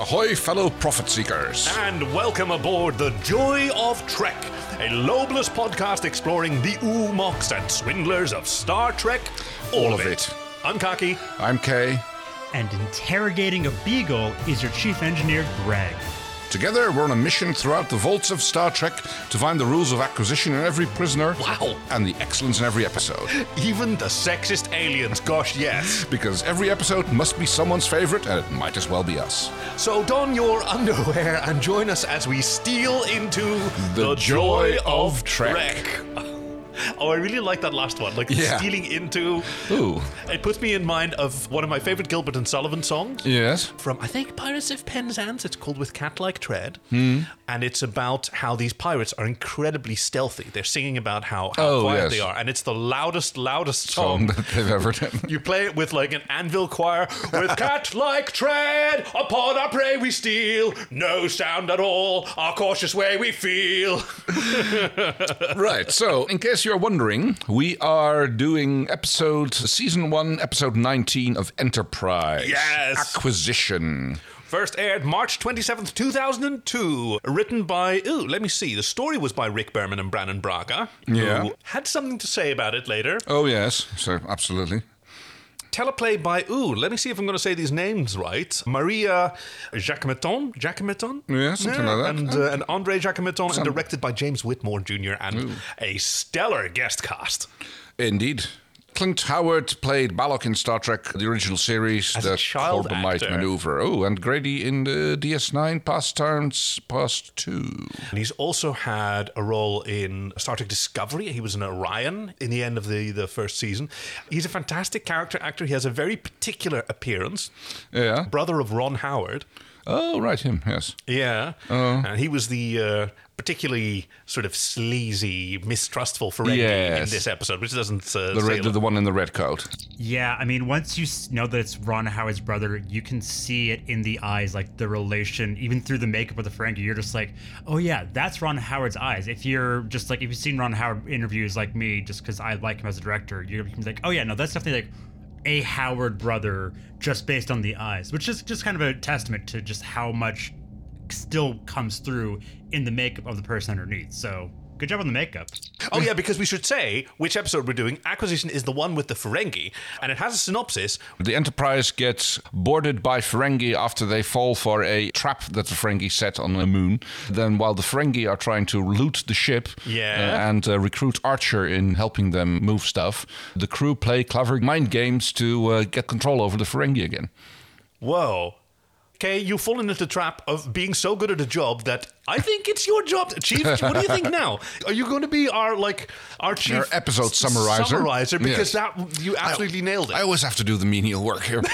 Ahoy, fellow profit seekers. And welcome aboard the Joy of Trek, a lobeless podcast exploring the oomoks and swindlers of Star Trek. All of it. I'm Kaki. I'm Kay. And interrogating a beagle is your chief engineer, Greg. Together, we're on a mission throughout the vaults of Star Trek to find the rules of acquisition in every prisoner. Wow. And the excellence in every episode. Even the sexist aliens, gosh yes. Because every episode must be someone's favorite, and it might as well be us. So don your underwear and join us as we steal into The Joy of Trek. Oh, I really like that last one. Like, Yeah. stealing into... Ooh. It puts me in mind of one of my favorite Gilbert and Sullivan songs. Yes. From, I think, Pirates of Penzance. It's called With Cat-Like Tread. And it's about how these pirates are incredibly stealthy. They're singing about how quiet they are. And it's the loudest Song song that they've ever done. You play it with like an anvil choir. With cat-like tread, upon our prey we steal. No sound at all, our cautious way we feel. Right, so in case you're wondering, we are doing season 1, episode 19 of Enterprise. Yes. Acquisition. First aired March 27th, 2002. Written by, let me see. The story was by Rick Berman and Brannon Braga. Yeah. Who had something to say about it later. Oh, yes, so absolutely. Teleplay by, let me see if I'm going to say these names right. Maria Jacquemetton? Yeah, something like that. And Andre Jacquemetton, and directed by James Whitmore Jr. and a stellar guest cast. Indeed. Clint Howard played Balok in Star Trek, the original series, As the a child Corbomite actor. maneuver. Oh, and Grady in the DS9 Past Turns Past 2. And he's also had a role in Star Trek Discovery. He was an Orion in the end of the first season. He's a fantastic character actor. He has a very particular appearance. Yeah. Brother of Ron Howard. Oh, right, him, yes. Yeah. And he was the particularly sort of sleazy, mistrustful Ferengi in this episode, which doesn't The one in the red coat. Yeah, I mean, once you know that it's Ron Howard's brother, you can see it in the eyes, like the relation, even through the makeup of the Ferengi. You're just like, oh yeah, that's Ron Howard's eyes. If you've seen Ron Howard interviews like me, just because I like him as a director, you're like, oh yeah, no, that's definitely like a Howard brother just based on the eyes, which is just kind of a testament to just how much still comes through in the makeup of the person underneath. So good job on the makeup. Oh yeah, because we should say which episode we're doing. Acquisition is the one with the Ferengi, and it has a synopsis. The Enterprise gets boarded by Ferengi after they fall for a trap that the Ferengi set on the moon. Then while the Ferengi are trying to loot the ship and recruit Archer in helping them move stuff, the crew play clever mind games to get control over the Ferengi again. Whoa. Okay, you've fallen into the trap of being so good at a job that I think it's your job. Chief, what do you think now? Are you going to be our chief... Our episode summarizer? Summarizer, because Yes. you absolutely nailed it. I always have to do the menial work here.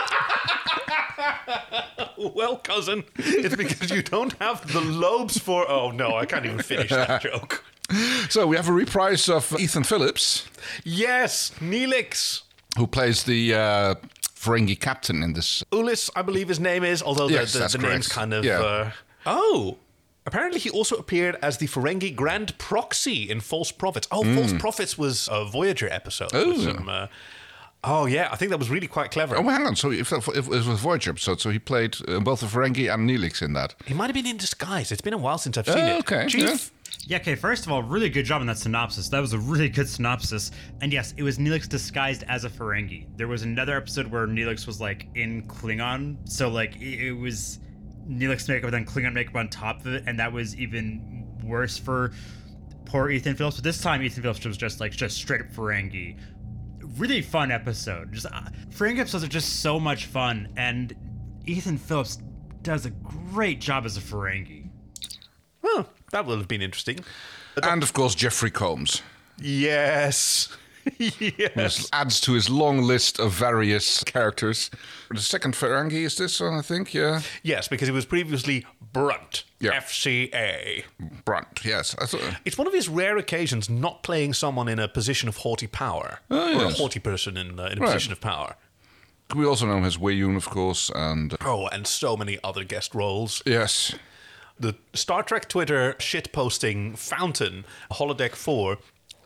Well, cousin, it's because you don't have the lobes for... Oh, no, I can't even finish that joke. So we have a reprise of Ethan Phillips, Yes, Neelix. who plays the Ferengi captain in this. Ulis, I believe his name is, although Yes, the that's name's correct. kind of... Yeah. Apparently he also appeared as the Ferengi Grand Proxy in False Prophets. Oh, False Prophets was a Voyager episode. Oh. With some, I think that was really quite clever. Oh, hang on. So if it was a Voyager episode, so he played both the Ferengi and Neelix in that. He might have been in disguise. It's been a while since I've seen it. Okay, Chief? Yeah, okay, first of all, really good job on that synopsis. That was a really good synopsis. And yes, it was Neelix disguised as a Ferengi. There was another episode where Neelix was like in Klingon, so like it was Neelix makeup and then Klingon makeup on top of it, and that was even worse for poor Ethan Phillips. But this time Ethan Phillips was just straight up Ferengi. Really fun episode. Ferengi episodes are just so much fun, and Ethan Phillips does a great job as a Ferengi. Well, that would have been interesting. And of course, Jeffrey Combs. Yes. Yes. This adds to his long list of various characters. The second Ferengi is this one, I think, yeah. Yes, because it was previously Brunt. Yeah. FCA. Brunt, yes. It's one of his rare occasions not playing someone in a position of haughty power. Oh, Or a yes. haughty person in a position of power. We also know him as Wei Yun, of course, and... And so many other guest roles. yes. The Star Trek Twitter shitposting fountain, Holodeck 4,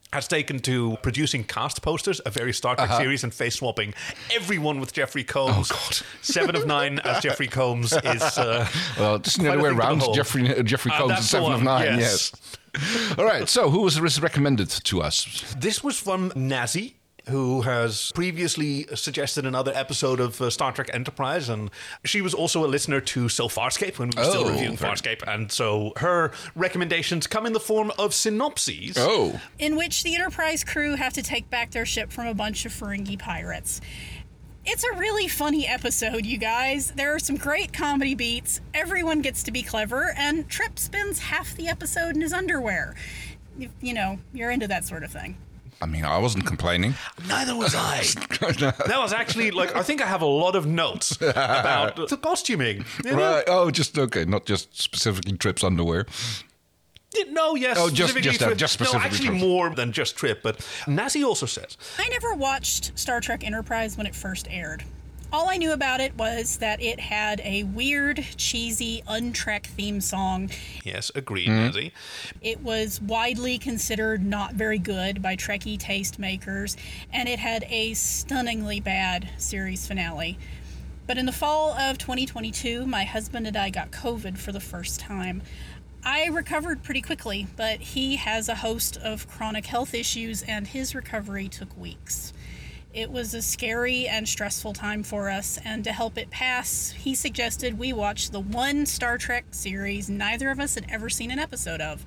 has taken to producing cast posters, a very Star Trek series, and face swapping everyone with Jeffrey Combs. Oh, God. 7 of 9 as Jeffrey Combs is... well, just the other way around. Jeffrey Combs is 7 of 9, yes. All right, so who was recommended to us? This was from Nazi, who has previously suggested another episode of Star Trek Enterprise, and she was also a listener to So Farscape when we were still reviewing Farscape, and so her recommendations come in the form of synopses. In which the Enterprise crew have to take back their ship from a bunch of Ferengi pirates. It's a really funny episode, you guys. There are some great comedy beats, everyone gets to be clever, and Trip spends half the episode in his underwear. You know, you're into that sort of thing. I mean, I wasn't complaining. Neither was I. That was actually, I think I have a lot of notes about the costuming. Right. Oh, okay. Not just specifically Trip's underwear. No, yes. Oh, just specifically. No, actually Trip. more than just Trip. But Nazi also says, I never watched Star Trek Enterprise when it first aired. All I knew about it was that it had a weird, cheesy, un-Trek theme song. Yes, agreed, Nazi. It was widely considered not very good by Trekkie taste makers, and it had a stunningly bad series finale. But in the fall of 2022, my husband and I got COVID for the first time. I recovered pretty quickly, but he has a host of chronic health issues, and his recovery took weeks. It was a scary and stressful time for us, and to help it pass, he suggested we watch the one Star Trek series neither of us had ever seen an episode of.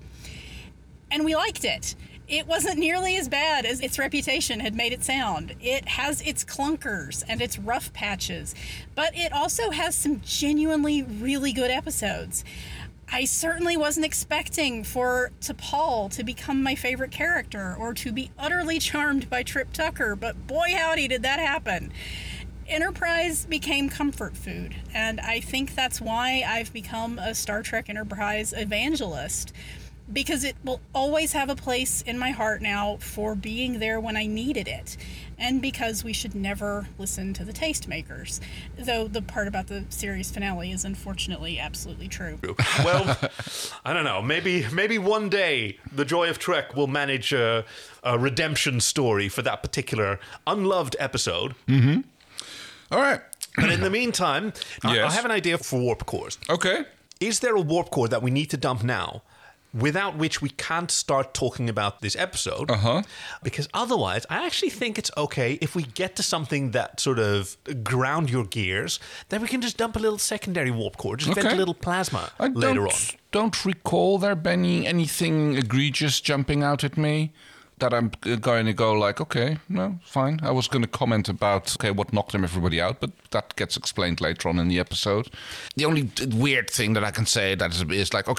And we liked it. It wasn't nearly as bad as its reputation had made it sound. It has its clunkers and its rough patches, but it also has some genuinely really good episodes. I certainly wasn't expecting for T'Pol to become my favorite character or to be utterly charmed by Trip Tucker, but boy howdy did that happen. Enterprise became comfort food, and I think that's why I've become a Star Trek Enterprise evangelist, because it will always have a place in my heart now for being there when I needed it, and because we should never listen to the tastemakers, though the part about the series finale is unfortunately absolutely true. Well, I don't know. Maybe one day the Joy of Trek will manage a redemption story for that particular unloved episode. Mm-hmm. All right. But in the meantime, I have an idea for warp cores. Okay. Is there a warp core that we need to dump now, without which we can't start talking about this episode? Because otherwise, I actually think it's okay if we get to something that sort of ground your gears, then we can just dump a little secondary warp core, just vent a little plasma later on. I don't recall there being anything egregious jumping out at me that I'm going to go like, okay, no, fine. I was going to comment about, what knocked everybody out, but that gets explained later on in the episode. The only weird thing that I can say that is like,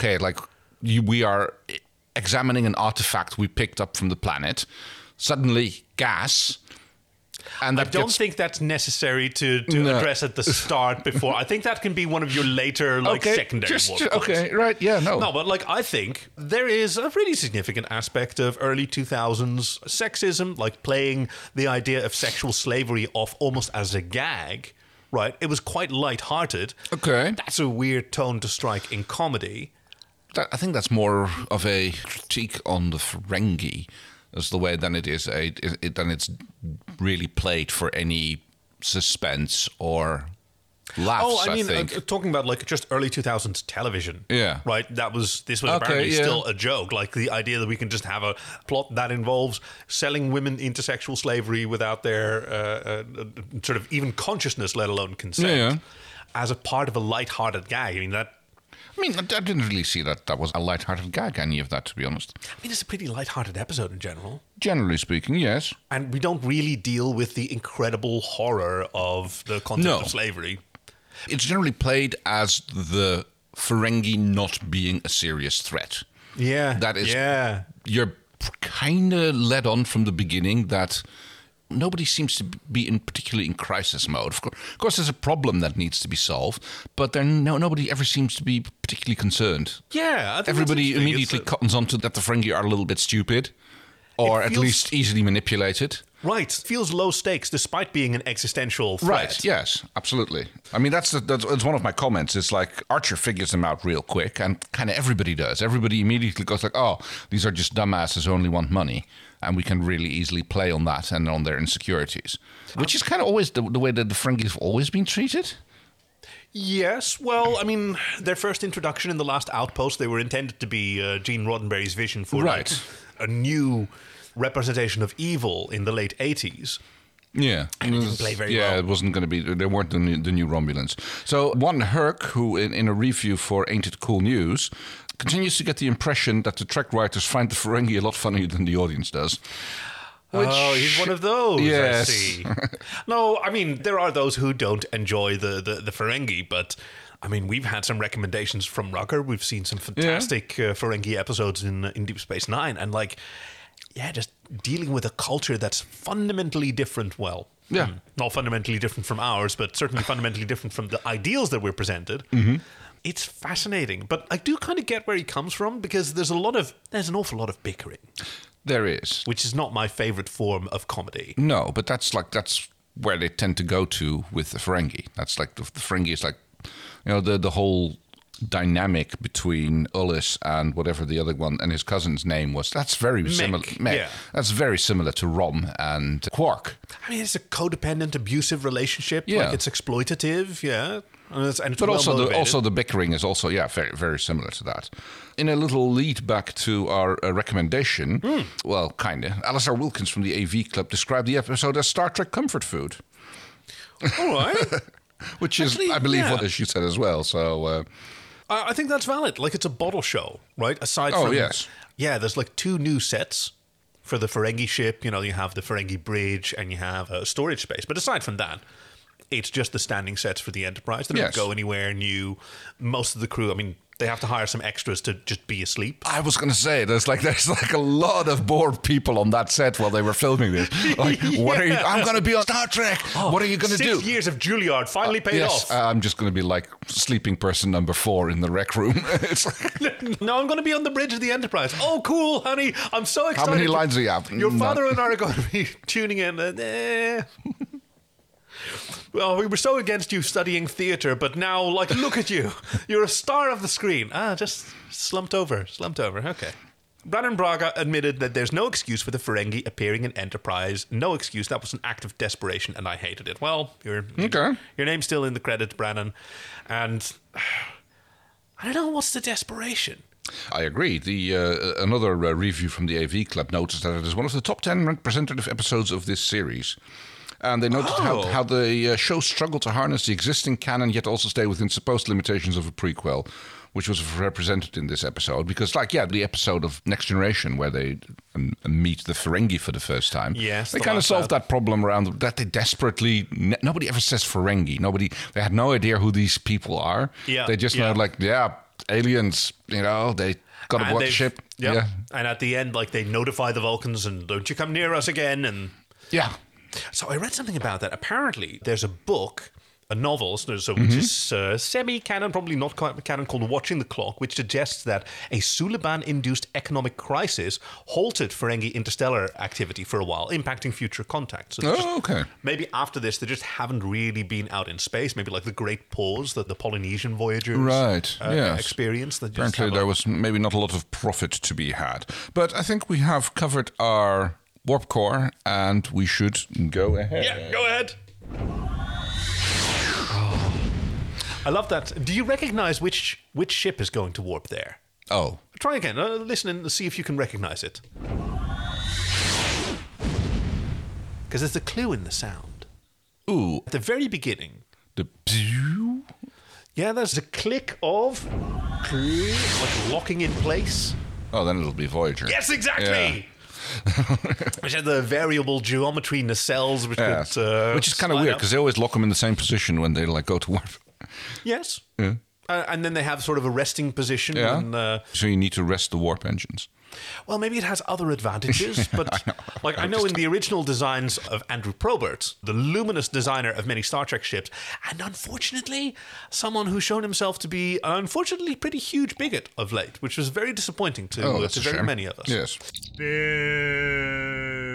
we are examining an artifact we picked up from the planet. Suddenly, gas. And I don't think that's necessary to address at the start before. I think that can be one of your later, secondary warp cores. Okay, right, yeah, no. No, but, I think there is a really significant aspect of early 2000s sexism, playing the idea of sexual slavery off almost as a gag, right? It was quite lighthearted. Okay. That's a weird tone to strike in comedy. I think that's more of a critique on the Ferengi as the way than it is than it's really played for any suspense or laughs. I mean, think. talking about just early 2000s television. Yeah. Right? This was apparently still a joke. The idea that we can just have a plot that involves selling women into sexual slavery without their sort of even consciousness, let alone consent, as a part of a lighthearted gag. I mean, I didn't really see that was a lighthearted gag, any of that, to be honest. I mean, it's a pretty lighthearted episode in general. Generally speaking, yes. And we don't really deal with the incredible horror of the concept of slavery. It's generally played as the Ferengi not being a serious threat. Yeah. That is... Yeah. You're kind of led on from the beginning that nobody seems to be particularly in crisis mode. Of course, there's a problem that needs to be solved, but nobody ever seems to be particularly concerned. Yeah, I think everybody immediately cottons onto that the Ferengi are a little bit stupid, or at least easily manipulated. Right. Feels low stakes despite being an existential threat. Right, yes, absolutely. I mean, that's one of my comments. It's like Archer figures them out real quick, and kind of everybody does. Everybody immediately goes like, oh, these are just dumbasses who only want money. And we can really easily play on that and on their insecurities, which is kind of always the way that the Ferengis have always been treated. Yes, well, I mean, their first introduction in The Last Outpost, they were intended to be Gene Roddenberry's vision for like, a new representation of evil in the late 80s. Yeah. And it didn't play very well. Yeah, it wasn't going to be, they weren't the new Romulans. So one Herc, who in a review for Ain't It Cool News, continues to get the impression that the Trek writers find the Ferengi a lot funnier than the audience does. Oh, he's one of those, yes. I see. No, I mean, there are those who don't enjoy the Ferengi, but... I mean, we've had some recommendations from Rucker. We've seen some fantastic Ferengi episodes in Deep Space Nine. And like, just dealing with a culture that's fundamentally different. Well, not fundamentally different from ours, but certainly fundamentally different from the ideals that we're presented. Mm-hmm. It's fascinating. But I do kind of get where he comes from because there's an awful lot of bickering. There is. Which is not my favorite form of comedy. No, but that's where they tend to go to with the Ferengi. That's like the Ferengi is like, you know, the whole dynamic between Ullis and whatever the other one and his cousin's name was. That's very similar. Yeah. That's very similar to Rom and Quark. I mean, it's a codependent, abusive relationship. Yeah. Like it's exploitative. Yeah. And it's but also the bickering is also very, very similar to that. In a little lead back to our recommendation, well, kind of, Alistair Wilkins from the AV Club described the episode as Star Trek comfort food. All right. Which is, actually, I believe, what she said as well. So I think that's valid. Like, it's a bottle show, right? Aside from... yes. Yeah, there's like 2 new sets for the Ferengi ship. You know, you have the Ferengi bridge and you have a storage space. But aside from that, it's just the standing sets for the Enterprise. They don't go anywhere new. Most of the crew, I mean... They have to hire some extras to just be asleep. I was going to say, there's like a lot of bored people on that set while they were filming this. Like, what are you? I'm going to be on Star Trek. What are you going to do? 6 years of Juilliard finally paid off. I'm just going to be like sleeping person number 4 in the rec room. It's like, no, I'm going to be on the bridge of the Enterprise. Oh, cool, honey. I'm so excited. How many lines do you have? Your father and I are going to be tuning in. Well, we were so against you studying theatre, but now, like, look at you. You're a star of the screen. Just slumped over. Okay. Brannon Braga admitted that there's no excuse for the Ferengi appearing in Enterprise. No excuse. That was an act of desperation, and I hated it. Well, your name's still in the credits, Brannon. And I don't know, what's the desperation? I agree. Another review from the AV Club noticed that it is one of the top 10 representative episodes of this series. And they noted how the show struggled to harness the existing canon, yet also stay within supposed limitations of a prequel, which was represented in this episode. Because, the episode of Next Generation, where they meet the Ferengi for the first time, they kind of solved that problem around that they desperately... Nobody ever says Ferengi. They had no idea who these people are. Yeah, they just know, aliens, they got aboard the ship. Yeah. And at the end, they notify the Vulcans and don't you come near us again. And yeah. So I read something about that. Apparently, there's a book, a novel, which is semi-canon, probably not canon, called Watching the Clock, which suggests that a Suliban-induced economic crisis halted Ferengi interstellar activity for a while, impacting future contact. So maybe after this, they just haven't really been out in space. Maybe like the Great Pause that the Polynesian voyagers experienced. Apparently, there was maybe not a lot of profit to be had. But I think we have covered our... warp core, and we should go ahead. Yeah, go ahead. I love that. Do you recognize which ship is going to warp there? Oh. Try again. Listen and see if you can recognize it. Because there's a clue in the sound. Ooh. At the very beginning. The pew? Yeah, there's a click of... like locking in place. Oh, then it'll be Voyager. Yes, exactly! Yeah. Which had the variable geometry nacelles, which is kind of weird because they always lock them in the same position when they go to warp. Yes. Yeah. And then they have sort of a resting position. Yeah. And, so you need to rest the warp engines. Well, maybe it has other advantages, but I know in the original designs of Andrew Probert, the luminous designer of many Star Trek ships, and unfortunately, someone who's shown himself to be an unfortunately pretty huge bigot of late, which was very disappointing to very many of us. Yes. Boo.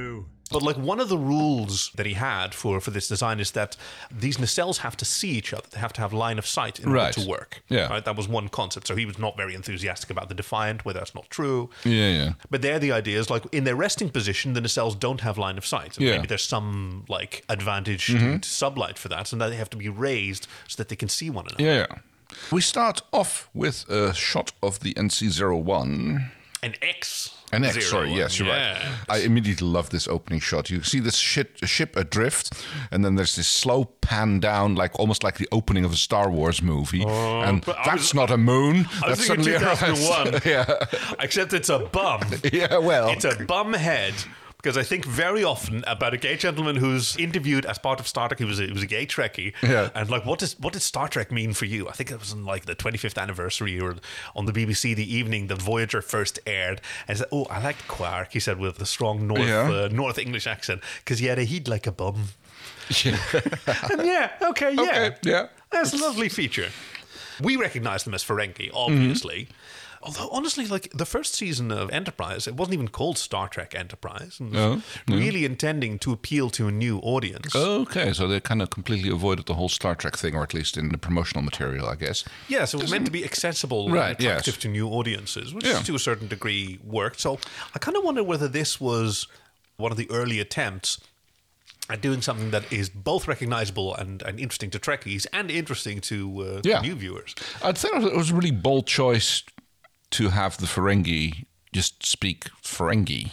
But like one of the rules that he had for this design is that these nacelles have to see each other. They have to have line of sight in order to work. Yeah. Right? That was one concept. So he was not very enthusiastic about the Defiant, where that's not true. Yeah. But there the idea is like in their resting position, the nacelles don't have line of sight. So maybe there's some like advantage to sublight for that. So now they have to be raised so that they can see one another. Yeah. We start off with a shot of the NC-01. An X. An X, sorry, yes, you're right. I immediately love this opening shot. You see this ship adrift, and then there's this slow pan down, like almost like the opening of a Star Wars movie. And that's not a moon. That's suddenly 2001. Yeah. Except it's a bum. Yeah, well. It's a bum head. Because I think very often about a gay gentleman who's interviewed as part of Star Trek. He was a gay Trekkie. Yeah. And like, what did Star Trek mean for you? I think it was on like the 25th anniversary or on the BBC the evening that Voyager first aired. And he said, I liked Quark, he said with a strong North English accent. Because he'd like a bum. Yeah. And okay. That's a lovely feature. We recognize them as Ferengi, obviously. Although, honestly, like the first season of Enterprise, it wasn't even called Star Trek Enterprise. It was really intending to appeal to a new audience. Okay, so they kind of completely avoided the whole Star Trek thing, or at least in the promotional material, I guess. Yeah, so it was meant to be accessible and attractive to new audiences, which to a certain degree worked. So I kind of wonder whether this was one of the early attempts at doing something that is both recognizable and interesting to Trekkies and interesting to new viewers. I think it was a really bold choice to have the Ferengi just speak Ferengi.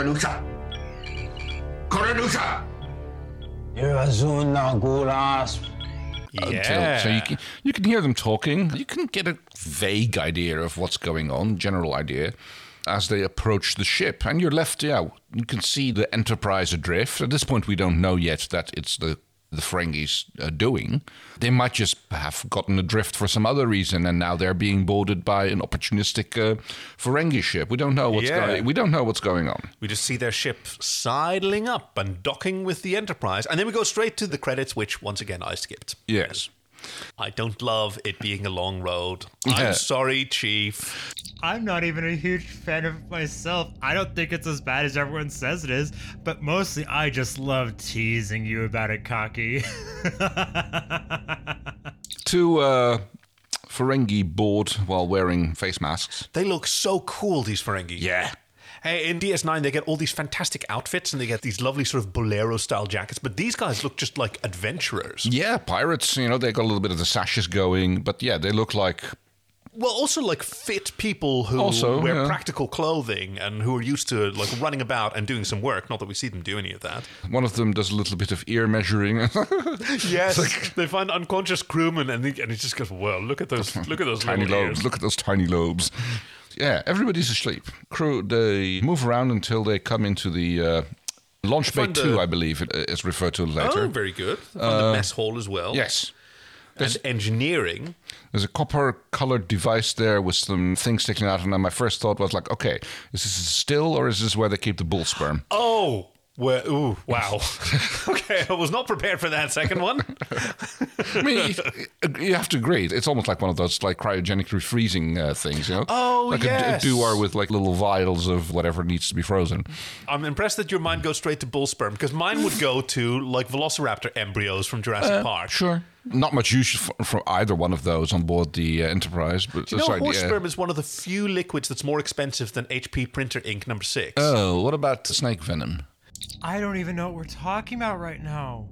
Yeah. So you can hear them talking. You can get a vague idea of what's going on, general idea, as they approach the ship. And you're left, you can see the Enterprise adrift. At this point, we don't know yet that it's the Ferengis doing. They might just have gotten adrift for some other reason, and now they're being boarded by an opportunistic Ferengi ship. We don't know what's going on. We just see their ship sidling up and docking with the Enterprise, and then we go straight to the credits, which once again I skipped. Yes. I don't love it being a long road. I'm sorry, Chief. I'm not even a huge fan of it myself. I don't think it's as bad as everyone says it is, but mostly I just love teasing you about it, Cocky. Two Ferengi board while wearing face masks. They look so cool, these Ferengi. Yeah. Hey, in DS9, they get all these fantastic outfits and they get these lovely sort of bolero-style jackets, but these guys look just like adventurers. Yeah, pirates, they got a little bit of the sashes going, but yeah, they look like... Well, also like fit people who wear practical clothing and who are used to like running about and doing some work. Not that we see them do any of that. One of them does a little bit of ear measuring. Yes, they find unconscious crewmen and he just goes, "Well, look at those tiny lobes. Ears. Look at those tiny lobes." Yeah, everybody's asleep. Crew, they move around until they come into the launch bay 2, I believe it is referred to later. Oh, very good. On the mess hall as well. Yes. And engineering. There's a copper-colored device there with some things sticking out, and then my first thought was like, okay, is this a still or is this where they keep the bull sperm? Oh, well, ooh, wow. Okay, I was not prepared for that second one. I mean, you have to agree. It's almost like one of those like cryogenic refreezing things, Oh, like yes. a dewar with like little vials of whatever needs to be frozen. I'm impressed that your mind goes straight to bull sperm, because mine would go to like velociraptor embryos from Jurassic Park. Sure. Not much use from either one of those on board the Enterprise. But horse sperm is one of the few liquids that's more expensive than HP printer ink number 6. Oh, what about snake venom? I don't even know what we're talking about right now.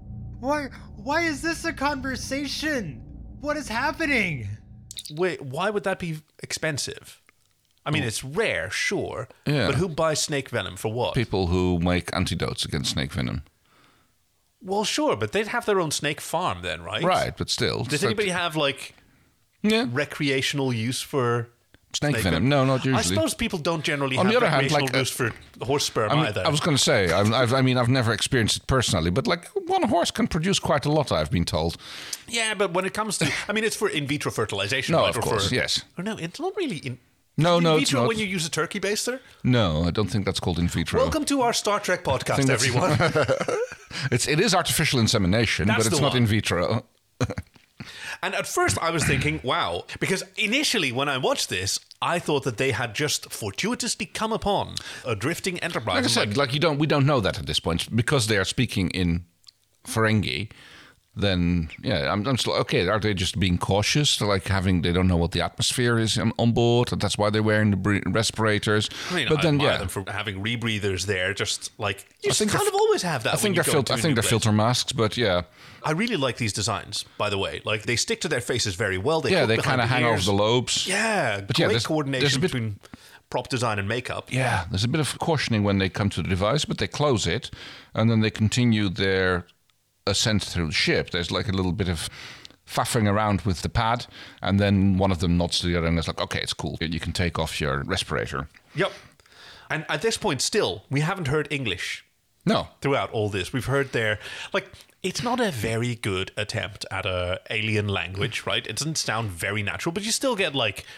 Why is this a conversation? What is happening? Wait, why would that be expensive? I mean, it's rare, sure. Yeah. But who buys snake venom for what? People who make antidotes against snake venom. Well, sure, but they'd have their own snake farm then, right? Right, but still. Does anybody have, like, recreational use for snake venom? No, not usually. I suppose people don't generally have recreational use for horse sperm either. I was going to say, I've never experienced it personally, but like one horse can produce quite a lot, I've been told. Yeah, but when it comes to, it's for in vitro fertilization. No, right? of course, yes. Or no, it's not really in vitro it's not. When you use a turkey baster? No, I don't think that's called in vitro. Welcome to our Star Trek podcast, everyone. It is artificial insemination, but it's not in vitro. And at first I was thinking, wow, because initially when I watched this, I thought that they had just fortuitously come upon a drifting Enterprise. Like I said, we don't know that at this point because they are speaking in Ferengi. Then I'm still okay. Are they just being cautious? They don't know what the atmosphere is on board, and that's why they're wearing the respirators. I mean, I admire them for having rebreathers there. Just like you kind of always have that. I think they're filter masks, but yeah. I really like these designs, by the way. Like they stick to their faces very well. They kind of hang over the lobes. Yeah, but great coordination between prop design and makeup. Yeah, there's a bit of cautioning when they come to the device, but they close it, and then they continue their ascent through the ship. There's like a little bit of faffing around with the pad, and then one of them nods to the other and it's like, okay, it's cool. You can take off your respirator. Yep. And at this point, still, we haven't heard English. No. Throughout all this. We've heard it's not a very good attempt at a alien language, right? It doesn't sound very natural, but you still get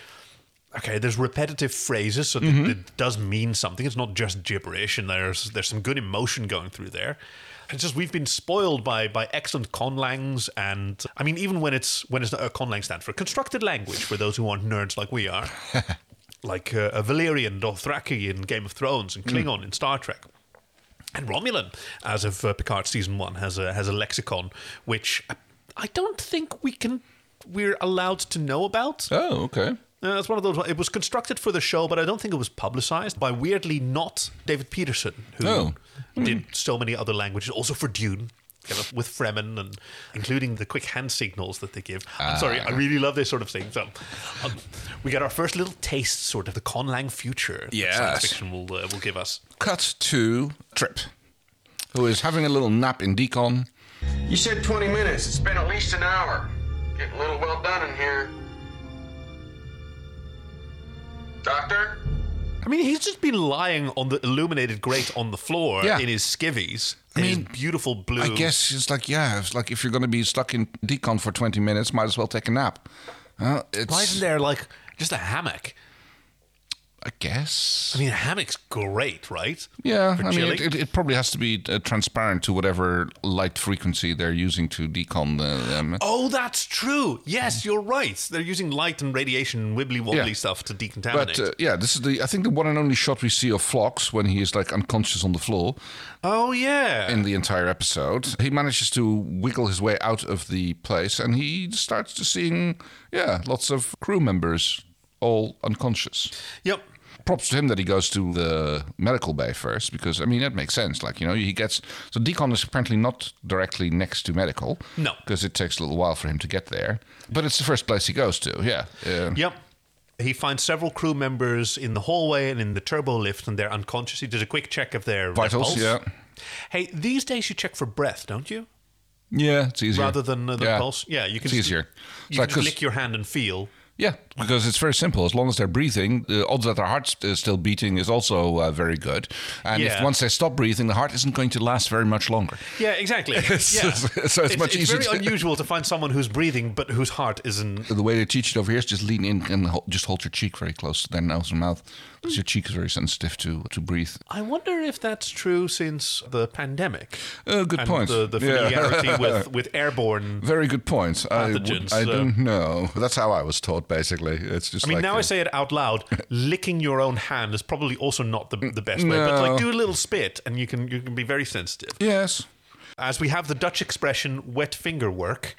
okay, there's repetitive phrases, so it does mean something. It's not just gibberish, and there's some good emotion going through there. It's just we've been spoiled by excellent conlangs, and I mean even when it's a conlang stands for constructed language for those who aren't nerds like we are, like a Valyrian, Dothraki in Game of Thrones, and Klingon in Star Trek, and Romulan, as of Picard season 1, has a lexicon which I don't think we're allowed to know about. Oh, okay. It's one of those. It was constructed for the show, but I don't think it was publicized by weirdly not David Peterson, who did so many other languages, also for Dune, with Fremen, and including the quick hand signals that they give. I'm sorry, I really love this sort of thing. So we got our first little taste, sort of the conlang future that science fiction will give us. Cut to Trip, who is having a little nap in decon. You said 20 minutes. It's been at least an hour. Getting a little well done in here. Doctor? I mean, he's just been lying on the illuminated grate on the floor in his skivvies. His beautiful blue. I guess it's like if you're going to be stuck in decon for 20 minutes, might as well take a nap. Why isn't there just a hammock? I guess. I mean, a hammock's great, right? Yeah, I mean, it probably has to be transparent to whatever light frequency they're using to decon them. Oh, that's true. Yes, you're right. They're using light and radiation, wibbly-wobbly stuff to decontaminate. But this is I think the one and only shot we see of Phlox when he is unconscious on the floor. Oh, yeah. In the entire episode. He manages to wiggle his way out of the place, and he starts to seeing, lots of crew members all unconscious. Yep. Props to him that he goes to the medical bay first, because, I mean, that makes sense. He gets... So decon is apparently not directly next to medical. No. Because it takes a little while for him to get there. But it's the first place he goes to, Yep. He finds several crew members in the hallway and in the turbo lift, and they're unconscious. He does a quick check of their vitals, pulse. Hey, these days you check for breath, don't you? Yeah, it's easier. Rather than the pulse? Yeah, you can... It's easier. You can just lick your hand and feel... Yeah, because it's very simple. As long as they're breathing, the odds that their heart's still beating is also very good. And if once they stop breathing, the heart isn't going to last very much longer. Yeah, exactly. So it's much easier. It's very unusual to find someone who's breathing but whose heart isn't... The way they teach it over here is just lean in and just hold your cheek very close to their nose and mouth, because your cheek is very sensitive to breathe. I wonder if that's true since the pandemic. Good point. The familiarity with airborne very good point. pathogens. I don't know. That's how I was taught, basically. It's just now I say it out loud, licking your own hand is probably also not the best way. But do a little spit and you can be very sensitive. Yes. As we have the Dutch expression wet finger work.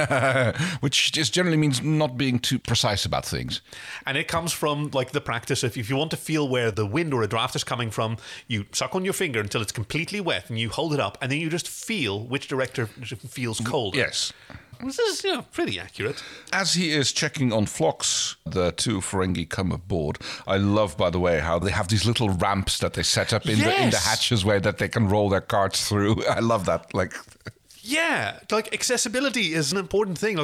Which just generally means not being too precise about things. And it comes from the practice of, if you want to feel where the wind or a draft is coming from, you suck on your finger until it's completely wet and you hold it up and then you just feel which direction feels colder. Yes. This is pretty accurate. As he is checking on Phlox, the two Ferengi come aboard. I love, by the way, how they have these little ramps that they set up in the hatches where that they can roll their carts through. I love that. Yeah, accessibility is an important thing.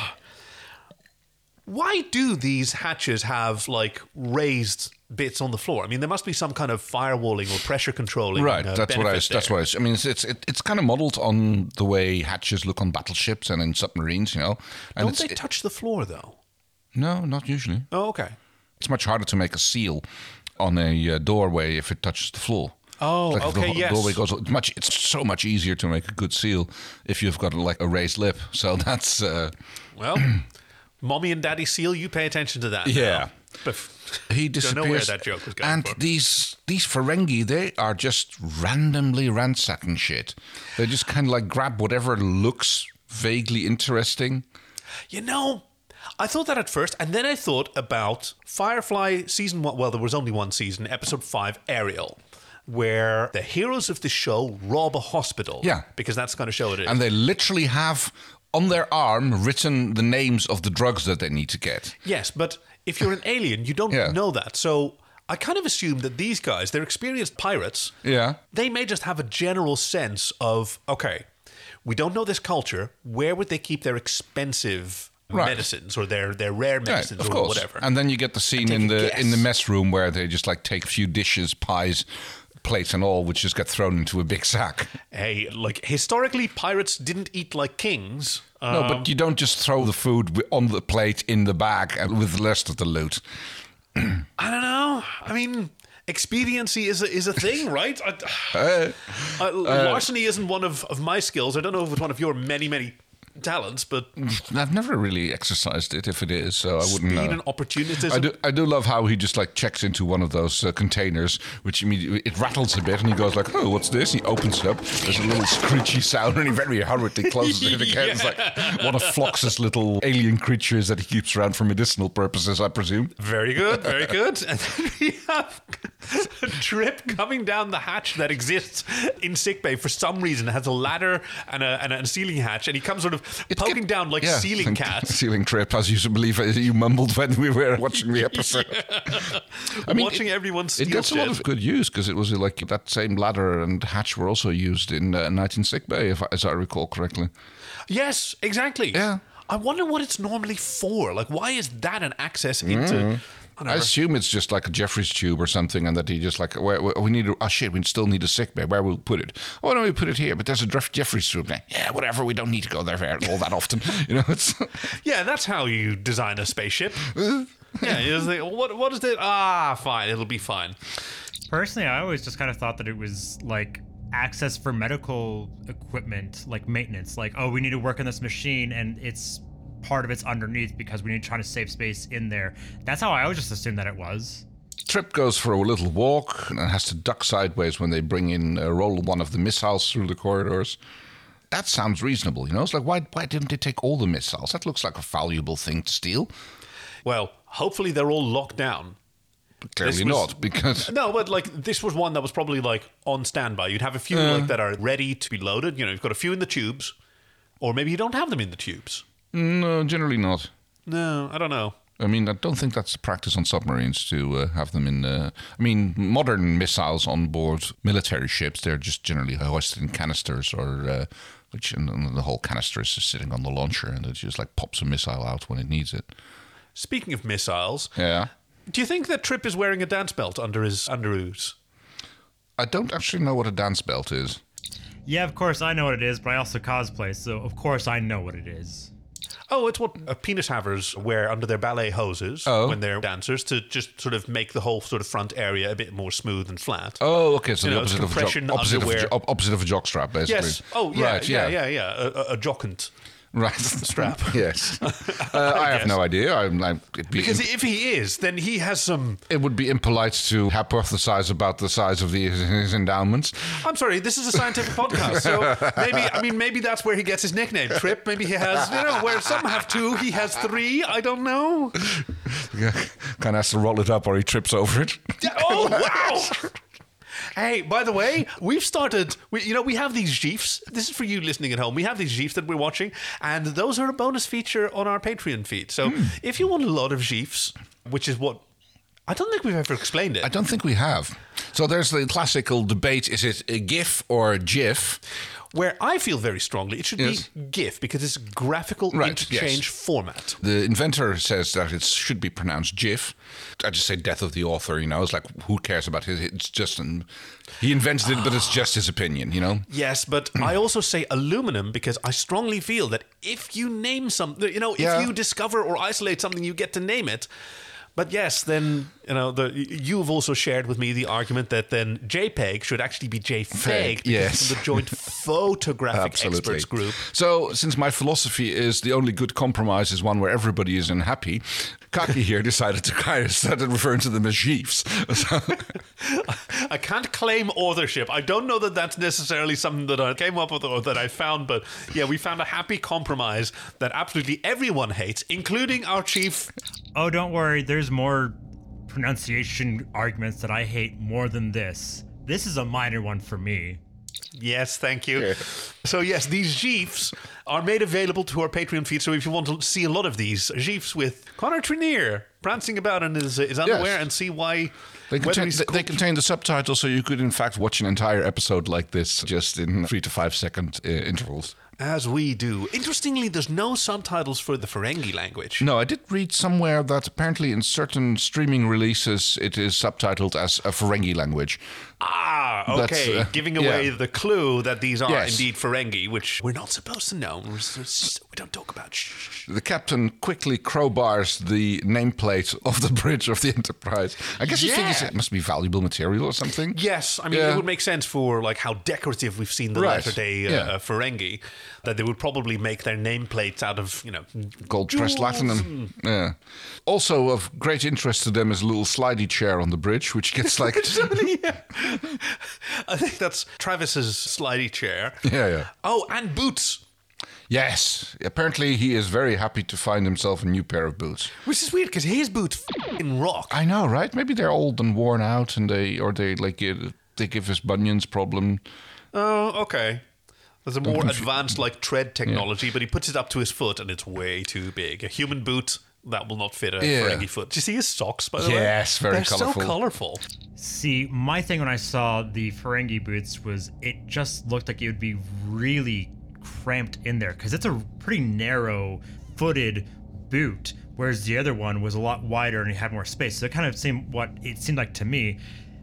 Why do these hatches have raised bits on the floor? I mean, there must be some kind of firewalling or pressure controlling. Right, that's what I mean, it's kind of modeled on the way hatches look on battleships and in submarines, And don't they touch the floor though? No, not usually. Oh, okay. It's much harder to make a seal on a doorway if it touches the floor. Oh, okay, yes. Doorway goes much. It's so much easier to make a good seal if you've got like a raised lip. So that's well, mommy and daddy seal. You pay attention to that. Yeah. Now. He Don't know where disappears. that joke was going And for. these Ferengi, they are just randomly ransacking shit. They just kind of like grab whatever looks vaguely interesting. You know, I thought that at first, and then I thought about Firefly season 1. Well, there was only one season, episode 5, Ariel, where the heroes of the show rob a hospital. Yeah. Because that's the kind of show it is. And they literally have on their arm written the names of the drugs that they need to get. Yes, but if you're an alien, you don't know that. So I kind of assume that these guys, they're experienced pirates. Yeah. They may just have a general sense of, okay, we don't know this culture. Where would they keep their expensive medicines or their rare medicines of or course. whatever? And then you get the scene in the mess room where they just like take a few dishes, pies, plates and all, which just get thrown into a big sack. Hey, like historically, pirates didn't eat like kings. No, but you don't just throw the food on the plate in the bag with the rest of the loot. I don't know. I mean, expediency is a thing, right? Larceny isn't one of my skills. I don't know if it's one of your many talents, but I've never really exercised it, if it is, so I wouldn't know. speed and opportunism. I do love how he just like checks into one of those containers, which immediately it rattles a bit, and he goes like, "Oh, what's this?" He opens it up. There's a little screechy sound, and he very hurriedly closes it again. It's like one of Phlox's little alien creatures that he keeps around for medicinal purposes, I presume. Very good, very good. And then we have a Trip coming down the hatch that exists in sickbay for some reason. It has a ladder and a ceiling hatch, and he comes sort of poking down like ceiling cat. Ceiling Trip, as you believe you mumbled when we were watching the episode. I mean, watching everyone steal it gets shit. a lot of good use because it was like that same ladder and hatch were also used in Night in Sickbay, as I recall correctly. Yes, exactly. Yeah. I wonder what it's normally for. Like, why is that an access into... I assume it's just like a Jeffrey's tube or something, and that he just like, we need we still need a sick bay. Where will we put it? Oh, no, we put it here, but there's a Jeffrey's tube there. Yeah, whatever, we don't need to go there all that often. You know, it's... Yeah, that's how you design a spaceship. Yeah, you just think, what is it? Ah, fine, it'll be fine. Personally, I always just kind of thought that it was like access for medical equipment, like maintenance. Like, oh, we need to work on this machine, and it's part of it's underneath because we need to try to save space in there. That's how I always just assumed that it was. Trip goes for a little walk and has to duck sideways when they bring in roll one of the missiles through the corridors. That sounds reasonable, you know? It's like, why didn't they take all the missiles? That looks like a valuable thing to steal. Well, hopefully they're all locked down. Clearly not, because... No, but like this was one that was probably like on standby. You'd have a few like that are ready to be loaded. You know, you've got a few in the tubes, or maybe you don't have them in the tubes. No, generally not. No, I don't know. I mean, I don't think that's the practice on submarines to have them in... I mean, modern missiles on board military ships, they're just generally hoisted in canisters or... and the whole canister is just sitting on the launcher, and it just like pops a missile out when it needs it. Speaking of missiles, Yeah. do you think that Trip is wearing a dance belt under his underoos? I don't actually know what a dance belt is. Yeah, of course I know what it is, but I also cosplay, so of course I know what it is. Oh, it's what penis havers wear under their ballet hoses when they're dancers to just sort of make the whole sort of front area a bit more smooth and flat. Oh, okay. So You the know, it's compression opposite underwear. of a jockstrap, basically. Yes. Oh, yeah, Right, yeah. A jockant. Right. Strap. Yes. I have no idea. Because if he is, then he has some... it would be impolite to hypothesize about the size of his endowments. I'm sorry, this is a scientific podcast, so maybe that's where he gets his nickname, Trip. Maybe he has, where some have 2, he has 3. I don't know. Kind of has to roll it up or he trips over it. Oh, wow! Hey, by the way, we've started, we have these GIFs. This is for you listening at home. We have these GIFs that we're watching, and those are a bonus feature on our Patreon feed. So if you want a lot of GIFs, which is what, I don't think we've ever explained it. I don't think we have. So there's the classical debate, is it a GIF or a GIF? Where I feel very strongly, it should be GIF, because it's graphical interchange format. The inventor says that it should be pronounced GIF. I just say death of the author, it's like, who cares about his, it's just, he invented it, but it's just his opinion, Yes, but I also say aluminum because I strongly feel that if you name something, if you discover or isolate something, you get to name it. But yes, then, you've also shared with me the argument that then JPEG should actually be JFEG. Yes. From the Joint Photographic Experts Group. So, since my philosophy is the only good compromise is one where everybody is unhappy, Kaki here decided to start referring to them as GIFs. I can't claim authorship. I don't know that that's necessarily something that I came up with or that I found, but yeah, we found a happy compromise that absolutely everyone hates, including our chief. Oh, don't worry. There's more pronunciation arguments that I hate more than this. This is a minor one for me. Yes, thank you. So yes, these GIFs are made available to our Patreon feed. So if you want to see a lot of these GIFs with Connor Trenier prancing about in his underwear and see why... They contain the subtitles, so you could in fact watch an entire episode like this just in 3 to 5 second intervals. As we do. Interestingly, there's no subtitles for the Ferengi language. No, I did read somewhere that apparently in certain streaming releases it is subtitled as a Ferengi language. Ah, okay. Giving away the clue that these are indeed Ferengi, which we're not supposed to know. We don't talk about. The captain quickly crowbars the nameplate of the bridge of the Enterprise. I guess he figures it must be valuable material or something. Yes, I mean, it would make sense for like how decorative we've seen the latter-day Ferengi, that they would probably make their nameplates out of, gold-pressed platinum. Yeah. Also of great interest to them is a little slidey chair on the bridge, which gets like... I think that's Travis's slidey chair. Yeah. Oh, and boots. Yes. Apparently he is very happy to find himself a new pair of boots. Which is weird, because his boots f***ing rock. I know, right? Maybe they're old and worn out, and they give us bunions problem. Oh, okay. There's a more advanced tread technology, but he puts it up to his foot and it's way too big. A human boot, that will not fit a Ferengi foot. Do you see his socks, by the way? Yes, very colourful. They're so colourful. See, my thing when I saw the Ferengi boots was it just looked like it would be really cramped in there, because it's a pretty narrow-footed boot, whereas the other one was a lot wider and it had more space. So it kind of seemed what it seemed like to me.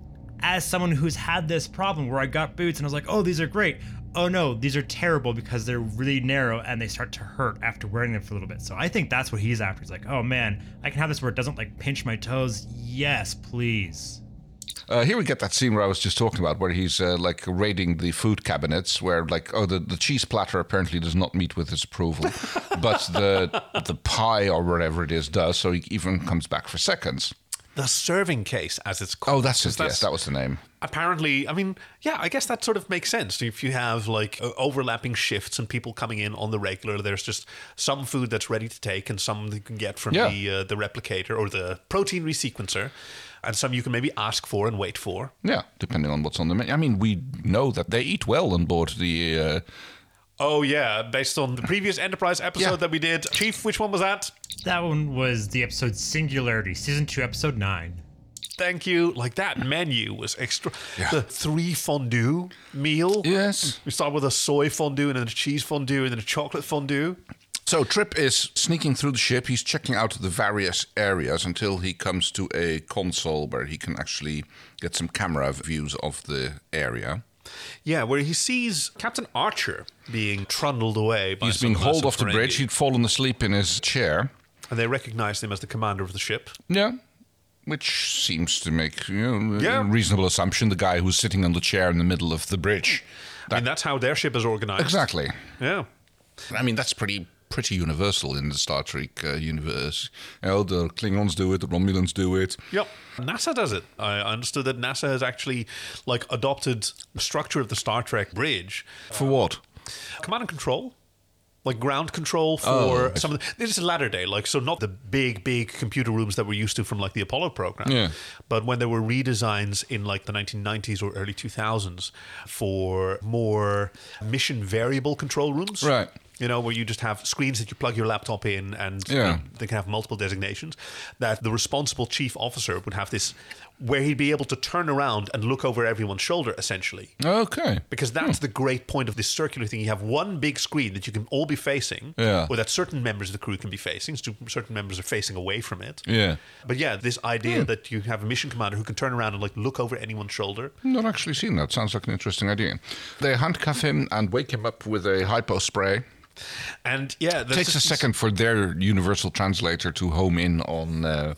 As someone who's had this problem where I got boots and I was like, oh, these are great. Oh no, these are terrible because they're really narrow and they start to hurt after wearing them for a little bit. So I think that's what he's after. He's like, oh man, I can have this where it doesn't pinch my toes. Yes, please. Here we get that scene where I was just talking about, where he's raiding the food cabinets, where the cheese platter apparently does not meet with his approval, but the pie or whatever it is does. So he even comes back for seconds. The serving case, as it's called. Oh, that's it. Yes, that was the name. Apparently, I mean, yeah, I guess that sort of makes sense. If you have overlapping shifts and people coming in on the regular, there's just some food that's ready to take and some you can get from the replicator or the protein resequencer, and some you can maybe ask for and wait for. Yeah, depending on what's on the menu. I mean, we know that they eat well on board the... Oh, yeah, based on the previous Enterprise episode that we did. Chief, which one was that? That one was the episode Singularity, Season 2, Episode 9. Thank you. That menu was extra. Yeah. The 3 fondue meal. Yes. We start with a soy fondue and then a cheese fondue and then a chocolate fondue. So Trip is sneaking through the ship. He's checking out the various areas until he comes to a console where he can actually get some camera views of the area. Yeah, where he sees Captain Archer being trundled away by He's being hauled off the bridge. He'd fallen asleep in his chair. And they recognized him as the commander of the ship. Yeah, which seems to make a reasonable assumption. The guy who's sitting on the chair in the middle of the bridge. I mean, that's how their ship is organized. Exactly. Yeah. I mean, that's pretty universal in the Star Trek universe. The Klingons do it, the Romulans do it. Yep. NASA does it. I understood that NASA has actually adopted the structure of the Star Trek bridge. For what? Command and control. Ground control for some of the... This is latter day, so not the big computer rooms that we're used to from, the Apollo program. Yeah. But when there were redesigns in, the 1990s or early 2000s for more mission variable control rooms. Right. Where you just have screens that you plug your laptop in and they can have multiple designations, that the responsible chief officer would have this where he'd be able to turn around and look over everyone's shoulder, essentially. Okay. Because that's the great point of this circular thing. You have one big screen that you can all be facing, or that certain members of the crew can be facing, so certain members are facing away from it. Yeah. But yeah, this idea that you have a mission commander who can turn around and look over anyone's shoulder. Not actually seen that. Sounds like an interesting idea. They handcuff him and wake him up with a hypo spray. And yeah, it takes a second for their universal translator to home in on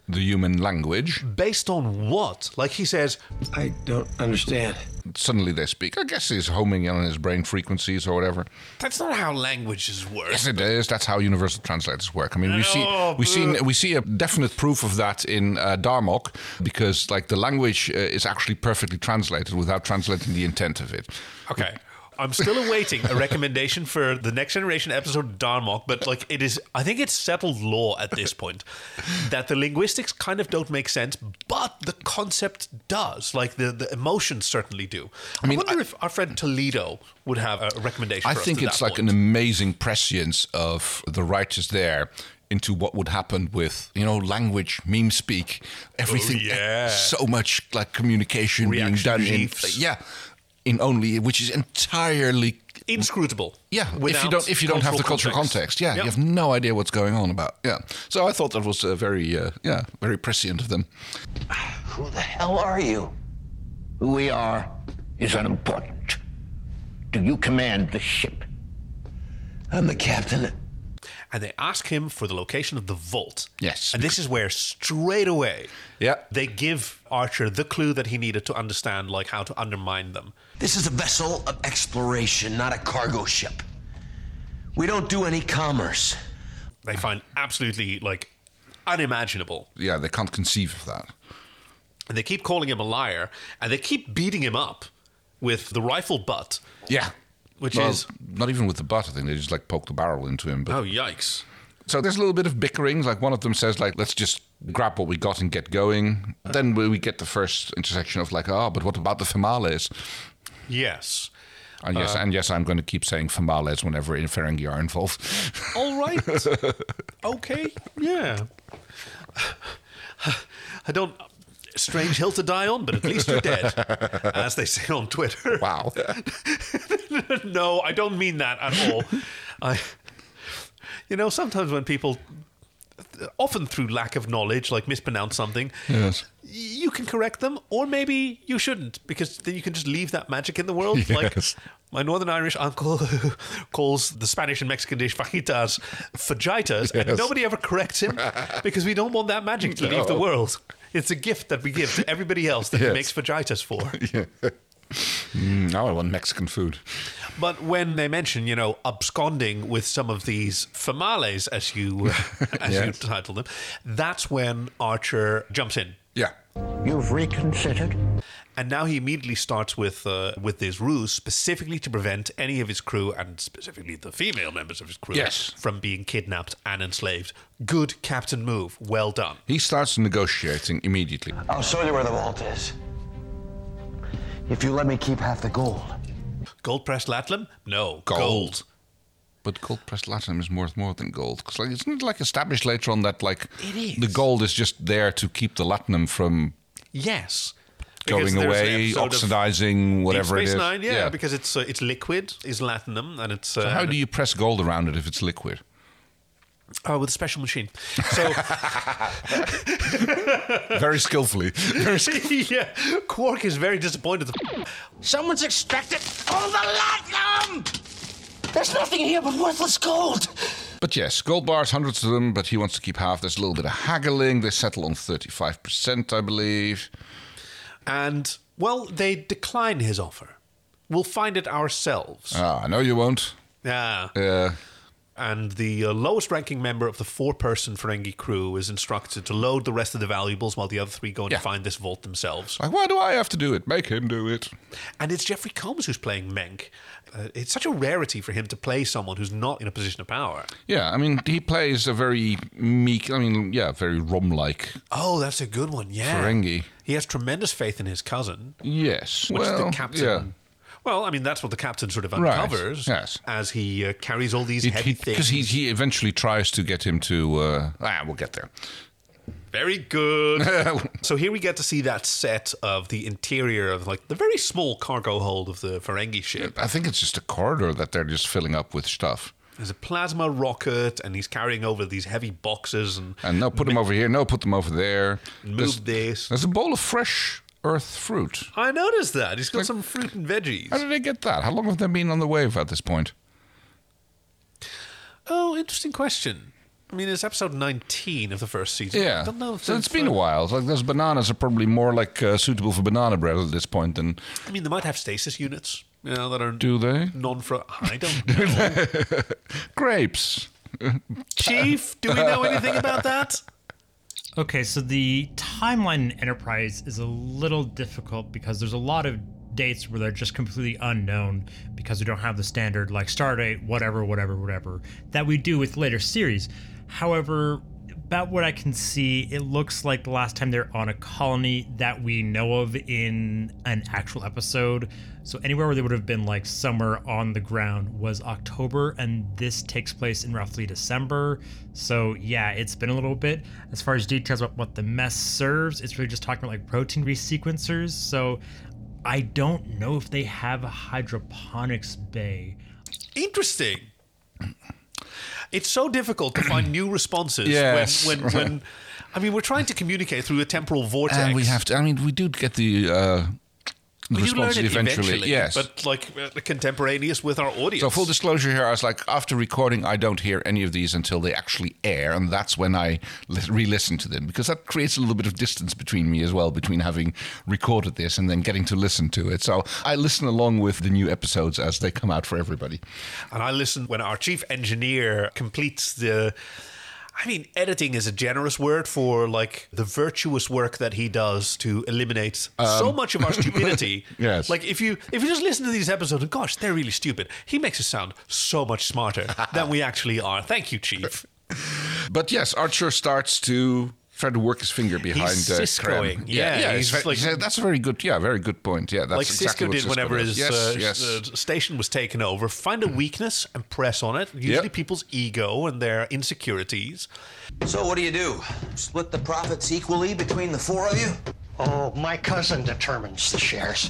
the human language. Based on what? Like he says, I don't understand. Suddenly they speak. I guess he's homing in on his brain frequencies or whatever. that's not how languages work. Yes, it is. That's how universal translators work. I mean, we see a definite proof of that in Darmok, because like the language is actually perfectly translated without translating the intent of it. Okay. I'm still awaiting a recommendation for the Next Generation episode of Darmok, but like I think it's settled law at this point that the linguistics kind of don't make sense, but the concept does. Like the emotions certainly do. I wonder if our friend Toledo would have a recommendation for us. I think it's like an amazing prescience of the writers there into what would happen with, language, meme speak, everything. So much like communication being done in. Which is entirely inscrutable. Yeah, if you don't have the cultural context, you have no idea what's going on about. Yeah, so I thought that was very prescient of them. Who the hell are you? Who we are is unimportant. Do you command the ship? I'm the captain. And they ask him for the location of the vault. Yes. And this is where straight away they give Archer the clue that he needed to understand like how to undermine them. This is a vessel of exploration, not a cargo ship. We don't do any commerce. They find absolutely like unimaginable. Yeah, they can't conceive of that. And they keep calling him a liar, and they keep beating him up with the rifle butt. Yeah. Which is not even with the butt. I think they just like poke the barrel into him. But... Oh, yikes. So there's a little bit of bickering. Like one of them says, like, let's just grab what we got and get going. Then we get the first intersection of like, but what about the Females? Yes. And yes, I'm going to keep saying Females whenever Ferengi are involved. All right. Okay. Yeah. I don't... Strange hill to die on, but at least you're dead, as they say on Twitter. Wow. No, I don't mean that at all. Sometimes when people, often through lack of knowledge, like mispronounce something, you can correct them, or maybe you shouldn't, because then you can just leave that magic in the world. Yes. Like my Northern Irish uncle calls the Spanish and Mexican dish fajitas fajitas, and nobody ever corrects him because we don't want that magic to leave the world. It's a gift that we give to everybody else that he makes fajitas for. Now I want Mexican food. But when they mention, absconding with some of these Females, as you title them, that's when Archer jumps in. Yeah. You've reconsidered? And now he immediately starts with this ruse specifically to prevent any of his crew, and specifically the female members of his crew, from being kidnapped and enslaved. Good captain move. Well done. He starts negotiating immediately. I'll show you where the vault is. If you let me keep half the gold. Gold-pressed latinum? No. Gold. But gold-pressed latinum is worth more than gold. Because isn't it established later on that it is. The gold is just there to keep the latinum from... Yes. Going away, oxidizing, whatever Deep Space it is. Nine, because it's liquid, is latinum, and it's... So how do you press gold around it if it's liquid? Oh, with a special machine. So very skillfully. Yeah, Quark is very disappointed. Someone's extracted all the latinum! There's nothing here but worthless gold! But yes, gold bars, hundreds of them, but he wants to keep half. There's a little bit of haggling. They settle on 35%, I believe. And, well, they decline his offer. We'll find it ourselves. No, you won't. Yeah. And the lowest-ranking member of the four-person Ferengi crew is instructed to load the rest of the valuables while the other three go and find this vault themselves. Why do I have to do it? Make him do it. And it's Jeffrey Combs who's playing Menk. It's such a rarity for him to play someone who's not in a position of power. Yeah, I mean, he plays a very meek, very Rom-like. Oh, that's a good one, Ferengi. He has tremendous faith in his cousin. Yes. Which the captain... Yeah. Well, that's what the captain sort of uncovers as he carries all these heavy things. Because he eventually tries to get him to... we'll get there. Very good. So here we get to see that set of the interior of the very small cargo hold of the Ferengi ship. I think it's just a corridor that they're just filling up with stuff. There's a plasma rocket, and he's carrying over these heavy boxes. And no, put them over here. No, put them over there. There's a bowl of fresh earth fruit. I noticed that. He's got some fruit and veggies. How did they get that? How long have they been on the wave at this point? Oh, interesting question. I mean, it's episode 19 of the first season. Yeah. I don't know if So it's been a while. It's like those bananas are probably more like suitable for banana bread at this point than... I mean, they might have stasis units, that are... Do they? I don't know. Grapes. Chief, do we know anything about that? Okay, so the timeline in Enterprise is a little difficult because there's a lot of dates where they're just completely unknown because we don't have the standard like stardate, whatever that we do with later series. However, about what I can see, it looks like the last time they're on a colony that we know of in an actual episode. So anywhere where they would have been like somewhere on the ground was October, and this takes place in roughly December. So yeah, it's been a little bit. As far as details about what the mess serves, it's really just talking about like protein resequencers. So I don't know if they have a hydroponics bay. Interesting. It's so difficult to find new responses Yes. when I mean, we're trying to communicate through a temporal vortex. And we have to... I mean, we do get the... You learn response it eventually, yes. but like contemporaneous with our audience. So full disclosure here, I was like, after recording, I don't hear any of these until they actually air, and that's when I re-listen to them, because that creates a little bit of distance between me as well, between having recorded this and then getting to listen to it. So I listen along with the new episodes as they come out for everybody. And I listen when our chief engineer completes the... I mean, editing is a generous word for like the virtuous work that he does to eliminate so much of our stupidity. Yes. Like if you just listen to these episodes and gosh, they're really stupid. He makes us sound so much smarter than we actually are. Thank you, Chief. But yes, Archer starts to try to work his finger behind He's Krem. Ciscoing. That's a very good point. Yeah, that's like exactly Cisco what did whenever does. his station was taken over. Find a weakness and press on it. Usually people's ego and their insecurities. So what do? Split the profits equally between the four of you? Oh, my cousin determines the shares.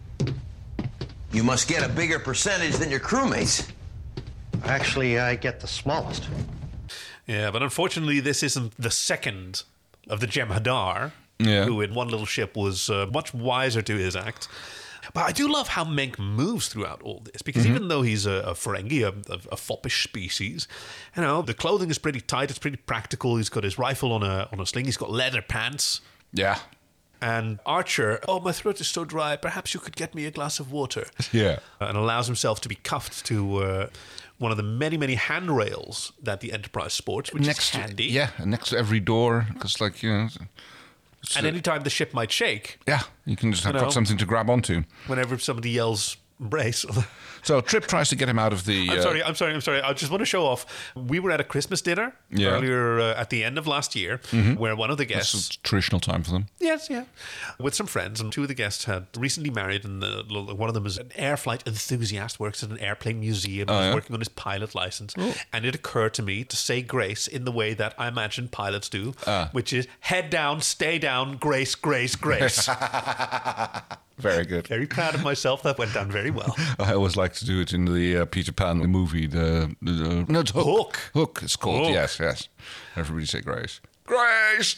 You must get a bigger percentage than your crewmates. Actually, I get the smallest. Yeah, but unfortunately, this isn't the second of the Jem'Hadar, who in one little ship was much wiser to his act. But I do love how Menk moves throughout all this, because even though he's a Ferengi, a foppish species, the clothing is pretty tight, it's pretty practical. He's got his rifle on a sling, he's got leather pants. Yeah. And Archer, my throat is so dry, perhaps you could get me a glass of water. Yeah. And allows himself to be cuffed to one of the many, many handrails that the Enterprise sports, which is handy. Next to every door, because and anytime the ship might shake. Yeah, you can just have got something to grab onto. Whenever somebody yells, brace. So Trip tries to get him out of the... I'm sorry. I just want to show off. We were at a Christmas dinner earlier at the end of last year, where one of the guests... That's a traditional time for them. Yes, yeah. With some friends, and two of the guests had recently married, and one of them is an air flight enthusiast, works at an airplane museum, is working on his pilot license. Oh. And it occurred to me to say grace in the way that I imagine pilots do, which is head down, stay down, grace, grace, grace. Very good. Very proud of myself. That went down very well. I always like to do it in the Peter Pan movie. No, it's Hook. Hook, it's called. Hook. Yes. Everybody say Grace. Grace!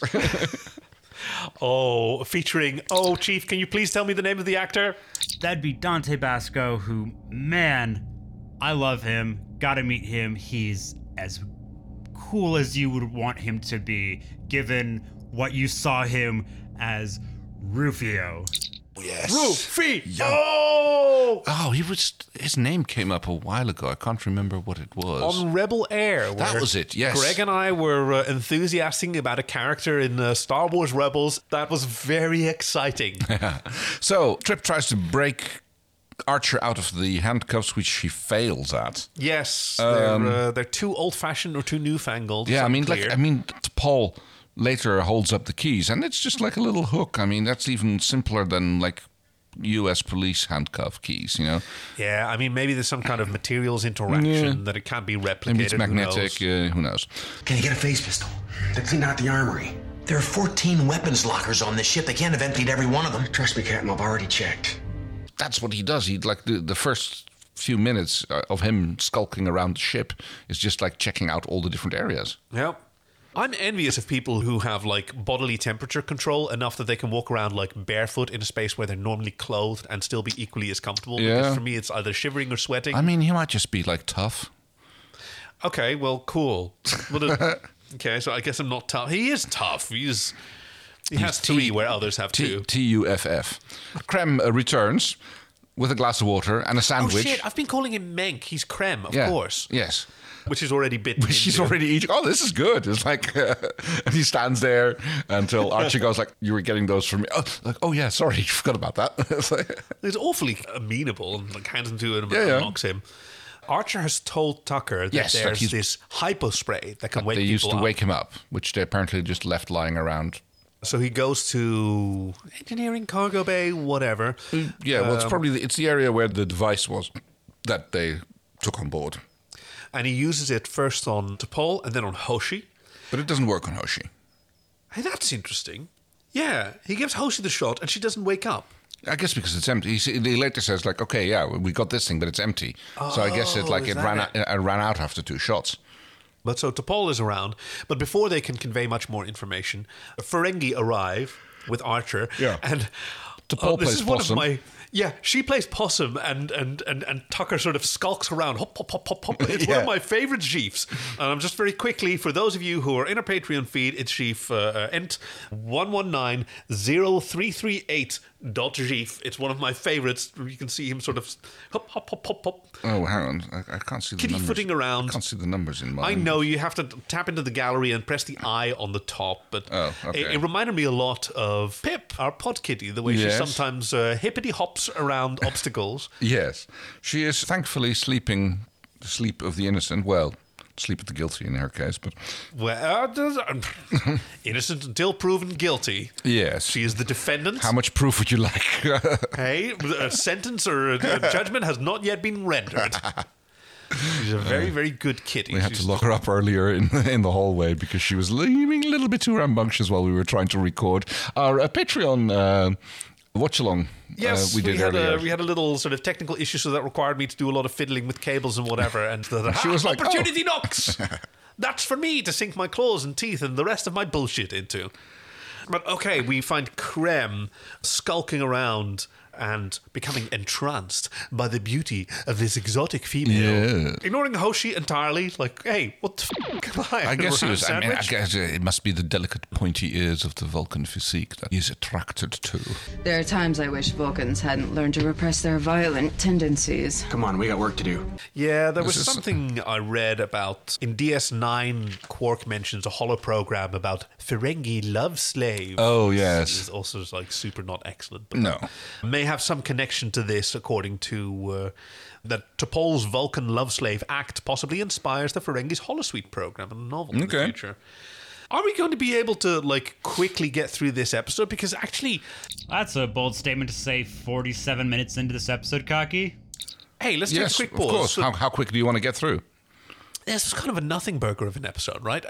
Featuring... Oh, Chief, can you please tell me the name of the actor? That'd be Dante Basco, who, man, I love him. Gotta meet him. He's as cool as you would want him to be, given what you saw him as Rufio. Yes. Rufio! Yeah. Oh, his name came up a while ago. I can't remember what it was. On Rebel Air. That was it, yes. Greg and I were enthusiastic about a character in Star Wars Rebels. That was very exciting. So, Trip tries to break Archer out of the handcuffs, which she fails at. Yes. They're too old-fashioned or too newfangled. Yeah, Paul later holds up the keys, and it's just like a little hook. I mean, that's even simpler than like U.S. police handcuff keys, Yeah, I mean, maybe there's some kind of materials interaction that it can't be replicated. Maybe it's magnetic, who knows? Can you get a phase pistol? They clean out the armory. There are 14 weapons lockers on this ship. They can't have emptied every one of them. Trust me, Captain, I've already checked. That's what he does. He like the first few minutes of him skulking around the ship is just like checking out all the different areas. Yep. I'm envious of people who have like bodily temperature control enough that they can walk around like barefoot in a space where they're normally clothed and still be equally as comfortable. Yeah. Because for me, it's either shivering or sweating. I mean, he might just be like tough. Okay, well, cool. Okay, so I guess I'm not tough. He is tough. He has 3 where others have 2. Tuff. Krem returns with a glass of water and a sandwich. Oh shit! I've been calling him Menk. He's Krem, of course. Yes. Which he's already bitten. Which he's already eating. Oh, this is good. It's like, and he stands there until Archie goes like, "You were getting those from me." Oh yeah, sorry, you forgot about that. He's awfully amenable and like hands him to him and knocks him. Archer has told Tucker that there's this hypo spray that can wake people up. They used to wake him up, which they apparently just left lying around. So he goes to engineering, cargo bay, whatever. Yeah, well, it's the area where the device was that they took on board. And he uses it first on T'Pol and then on Hoshi. But it doesn't work on Hoshi. Hey, that's interesting. Yeah, he gives Hoshi the shot and she doesn't wake up. I guess because it's empty. He later says, like, okay, yeah, we got this thing, but it's empty. So I guess it ran out after 2 shots. But so T'Pol is around. But before they can convey much more information, Ferengi arrive with Archer. Yeah. And T'Pol plays possum. She plays possum, and Tucker sort of skulks around. Hop, hop, hop, hop, hop. It's one of my favorite Chiefs. Just very quickly, for those of you who are in our Patreon feed, it's Chief Ent 11903338.Chief. It's one of my favorites. You can see him sort of hop, hop, hop, hop, hop. Oh, hang on. I can't see the numbers. Kitty-footing around. I can't see the numbers in mine. I know, you have to tap into the gallery and press the eye on the top, but it reminded me a lot of Pip, our pod kitty, the way she sometimes hippity-hops around obstacles. Yes. She is thankfully sleeping the sleep of the innocent. Well, sleep of the guilty in her case, but... Well, innocent until proven guilty. Yes. She is the defendant. How much proof would you like? Hey, a sentence or a judgment has not yet been rendered. She's a very, very good kitty. We had to lock her up earlier in the hallway because she was leaving a little bit too rambunctious while we were trying to record our Patreon watch-along. Yes, we had a little sort of technical issue, so that required me to do a lot of fiddling with cables and whatever. And she was like, opportunity knocks! That's for me to sink my claws and teeth and the rest of my bullshit into. But okay, we find Krem skulking around and becoming entranced by the beauty of this exotic female. Yeah. Ignoring Hoshi entirely, like, hey, what the f*** I guess I guess it must be the delicate pointy ears of the Vulcan physique that he's attracted to. There are times I wish Vulcans hadn't learned to repress their violent tendencies. Come on, we got work to do. Yeah, there was something I read about in DS9. Quark mentions a holo-program about Ferengi love slave. Oh, yes. It's also like super not excellent. But no. May have some connection to this, according to that T'Pol's Vulcan love slave act possibly inspires the Ferengi's holosuite program in a novel in the future. Are we going to be able to quickly get through this episode? Because actually, that's a bold statement to say 47 minutes into this episode, Cocky. Hey, let's take a quick pause. Of course. So, how quick do you want to get through? This was kind of a nothing burger of an episode, right?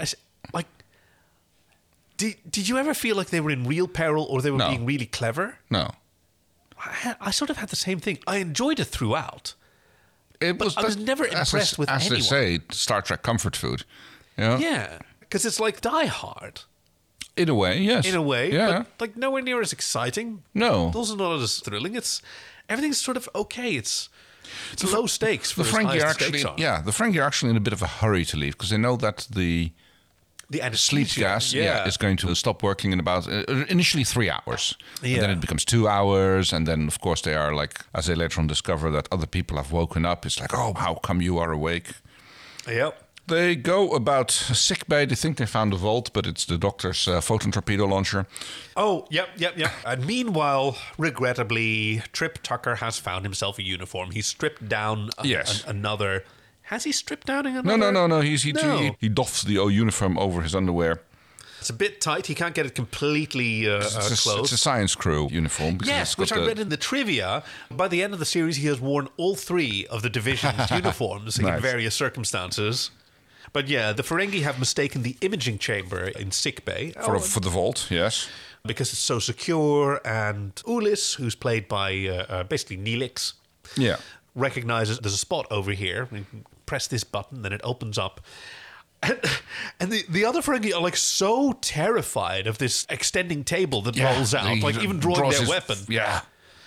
Did you ever feel like they were in real peril or they were being really clever? No. I sort of had the same thing. I enjoyed it throughout. I was never impressed with anyone. As they say, Star Trek comfort food. You know? Yeah, because it's like Die Hard. In a way, yes. In a way, yeah. But nowhere near as exciting. No. It's also not as thrilling. Everything's sort of okay. It's low stakes for the Ferengi actually. Yeah, the Ferengi are actually in a bit of a hurry to leave because they know that the sleep gas is going to stop working in about initially 3 hours. Yeah. And then it becomes 2 hours. And then, of course, they are like, as they later on discover that other people have woken up, it's like, oh, how come you are awake? Yep. They go about sick bay. They think they found a vault, but it's the doctor's photon torpedo launcher. Oh, yep. And meanwhile, regrettably, Trip Tucker has found himself a uniform. He's stripped down another... Has he stripped down another? No. He doffs the uniform over his underwear. It's a bit tight. He can't get it completely closed. It's a science crew uniform. Yes, which I read in the trivia. By the end of the series, he has worn all 3 of the division's uniforms in various circumstances. But yeah, the Ferengi have mistaken the imaging chamber in sickbay for the vault, yes. Because it's so secure, and Ulis, who's played by basically Neelix, recognizes there's a spot over here. You can press this button, then it opens up. And the other Ferengi are so terrified of this extending table that rolls out, even drawing their weapon. Yeah.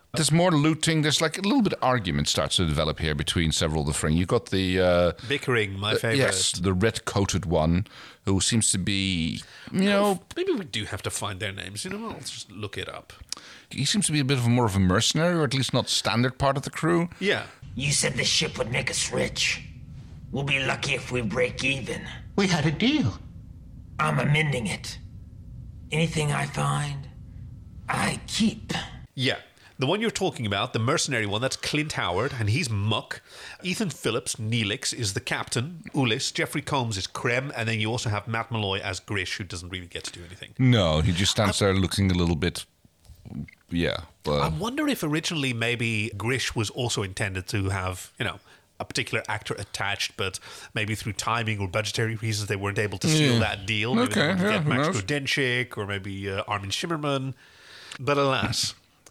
There's more looting. There's like a little bit of argument starts to develop here between several of the Ferengi. You've got the... bickering, my favorite. Yes, the red-coated one, who seems to be, Maybe we do have to find their names. Let's just look it up. He seems to be a bit more of a mercenary, or at least not standard part of the crew. Yeah. You said the ship would make us rich. We'll be lucky if we break even. We had a deal. I'm amending it. Anything I find, I keep. Yeah. The one you're talking about, the mercenary one, that's Clint Howard, and he's Muck. Ethan Phillips, Neelix, is the captain. Ulis, Jeffrey Combs is Krem, and then you also have Matt Malloy as Grish, who doesn't really get to do anything. No, he just stands there looking a little bit... Yeah. I wonder if originally maybe Grish was also intended to have, a particular actor attached, but maybe through timing or budgetary reasons they weren't able to seal that deal. Maybe they wanted to get Max Grudenchik or maybe Armin Shimmerman. But alas...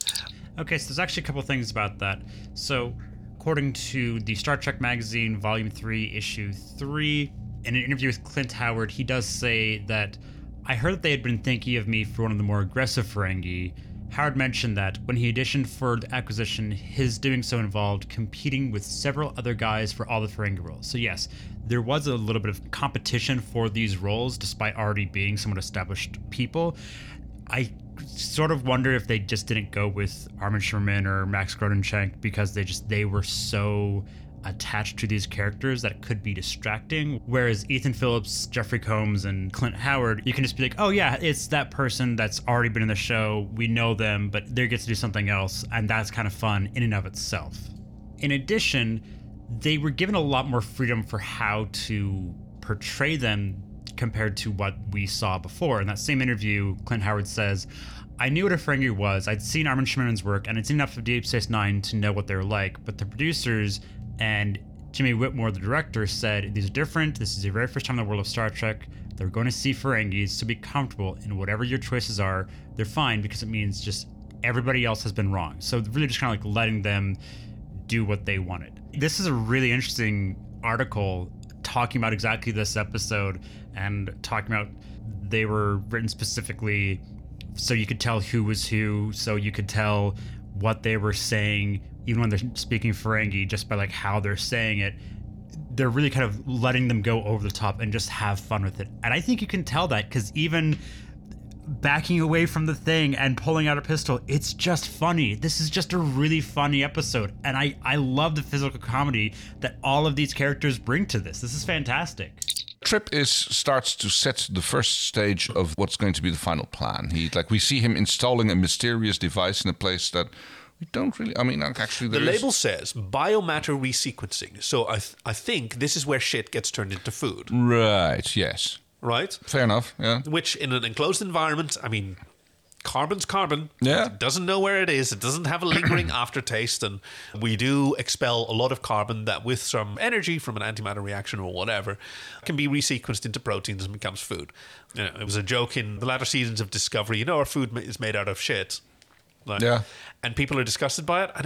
Okay, so there's actually a couple things about that. So, according to the Star Trek Magazine, Volume 3, Issue 3, in an interview with Clint Howard, he does say that, I heard that they had been thinking of me for one of the more aggressive Ferengi. Howard mentioned that when he auditioned for the acquisition, his doing so involved competing with several other guys for all the Ferengi roles. So yes, there was a little bit of competition for these roles, despite already being somewhat established people. I sort of wonder if they just didn't go with Armin Shimmerman or Max Grudenchik because they were so attached to these characters that it could be distracting. Whereas Ethan Phillips, Jeffrey Combs, and Clint Howard, you can just be like, oh yeah, it's that person that's already been in the show. We know them, but they get to do something else, and that's kind of fun in and of itself. In addition, they were given a lot more freedom for how to portray them compared to what we saw before. In that same interview, Clint Howard says, I knew what a Ferengi was. I'd seen Armin Shimmerman's work, and I'd seen enough of Deep Space Nine to know what they were like. But the producers and Jimmy Whitmore, the director, said, these are different. This is the very first time in the world of Star Trek. They're going to see Ferengis, so be comfortable in whatever your choices are. They're fine because it means just everybody else has been wrong. So really just kind of like letting them do what they wanted. This is a really interesting article talking about exactly this episode and talking about they were written specifically so you could tell who was who, so you could tell what they were saying, even when they're speaking Ferengi, just by like how they're saying it. They're really kind of letting them go over the top and just have fun with it. And I think you can tell that because even backing away from the thing and pulling out a pistol, it's just funny. This is just a really funny episode. And I love the physical comedy that all of these characters bring to this. This is fantastic. Trip starts to set the first stage of what's going to be the final plan. We see him installing a mysterious device in a place that we don't really... actually... The label says biomatter resequencing. So I think this is where shit gets turned into food. Right, yes. Right? Fair enough, yeah. Which, in an enclosed environment, carbon's carbon. Yeah. It doesn't know where it is. It doesn't have a lingering aftertaste. And we do expel a lot of carbon that, with some energy from an antimatter reaction or whatever, can be resequenced into proteins and becomes food. It was a joke in the latter seasons of Discovery. Our food is made out of shit. Yeah. And people are disgusted by it.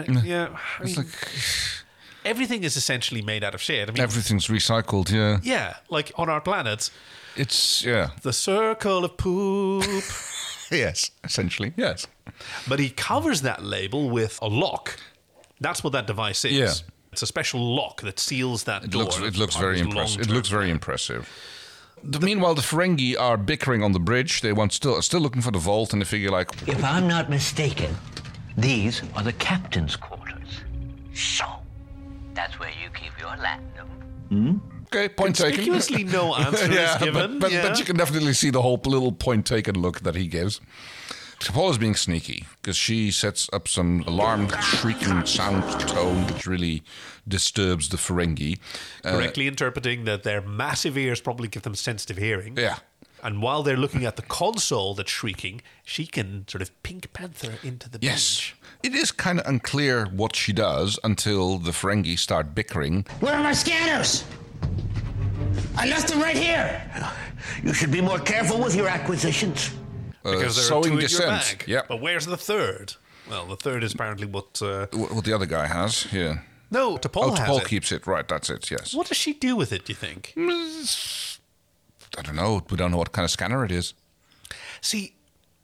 Everything is essentially made out of shit. Everything's recycled, yeah. Yeah, like on our planet. It's, yeah. The circle of poop. Yes, essentially, yes. But he covers that label with a lock. That's what that device is. Yeah. It's a special lock that seals that door. It looks very impressive. It looks very impressive. Meanwhile, the Ferengi are bickering on the bridge. They are still looking for the vault, and they figure like... If I'm not mistaken, these are the captain's quarters. So, that's where you keep your latinum? Hmm? Okay, point taken. Conspicuously no answer is given. But you can definitely see the whole little point taken look that he gives. T'Pol is being sneaky because she sets up some alarm shrieking sound tone which really disturbs the Ferengi. Correctly interpreting that their massive ears probably give them sensitive hearing. Yeah. And while they're looking at the console that's shrieking, she can sort of Pink Panther into the bench. Yes. It is kind of unclear what she does until the Ferengi start bickering. Where are my scanners? I left them right here. You should be more careful with your acquisitions. Because there are two in your descent. bag. Yeah. But where's the third? Well, the third is apparently what the other guy has. Yeah. No, T'Pol has T'Pol it. keeps it. Right, that's it, yes. What does she do with it, do you think? I don't know. We don't know what kind of scanner it is. See,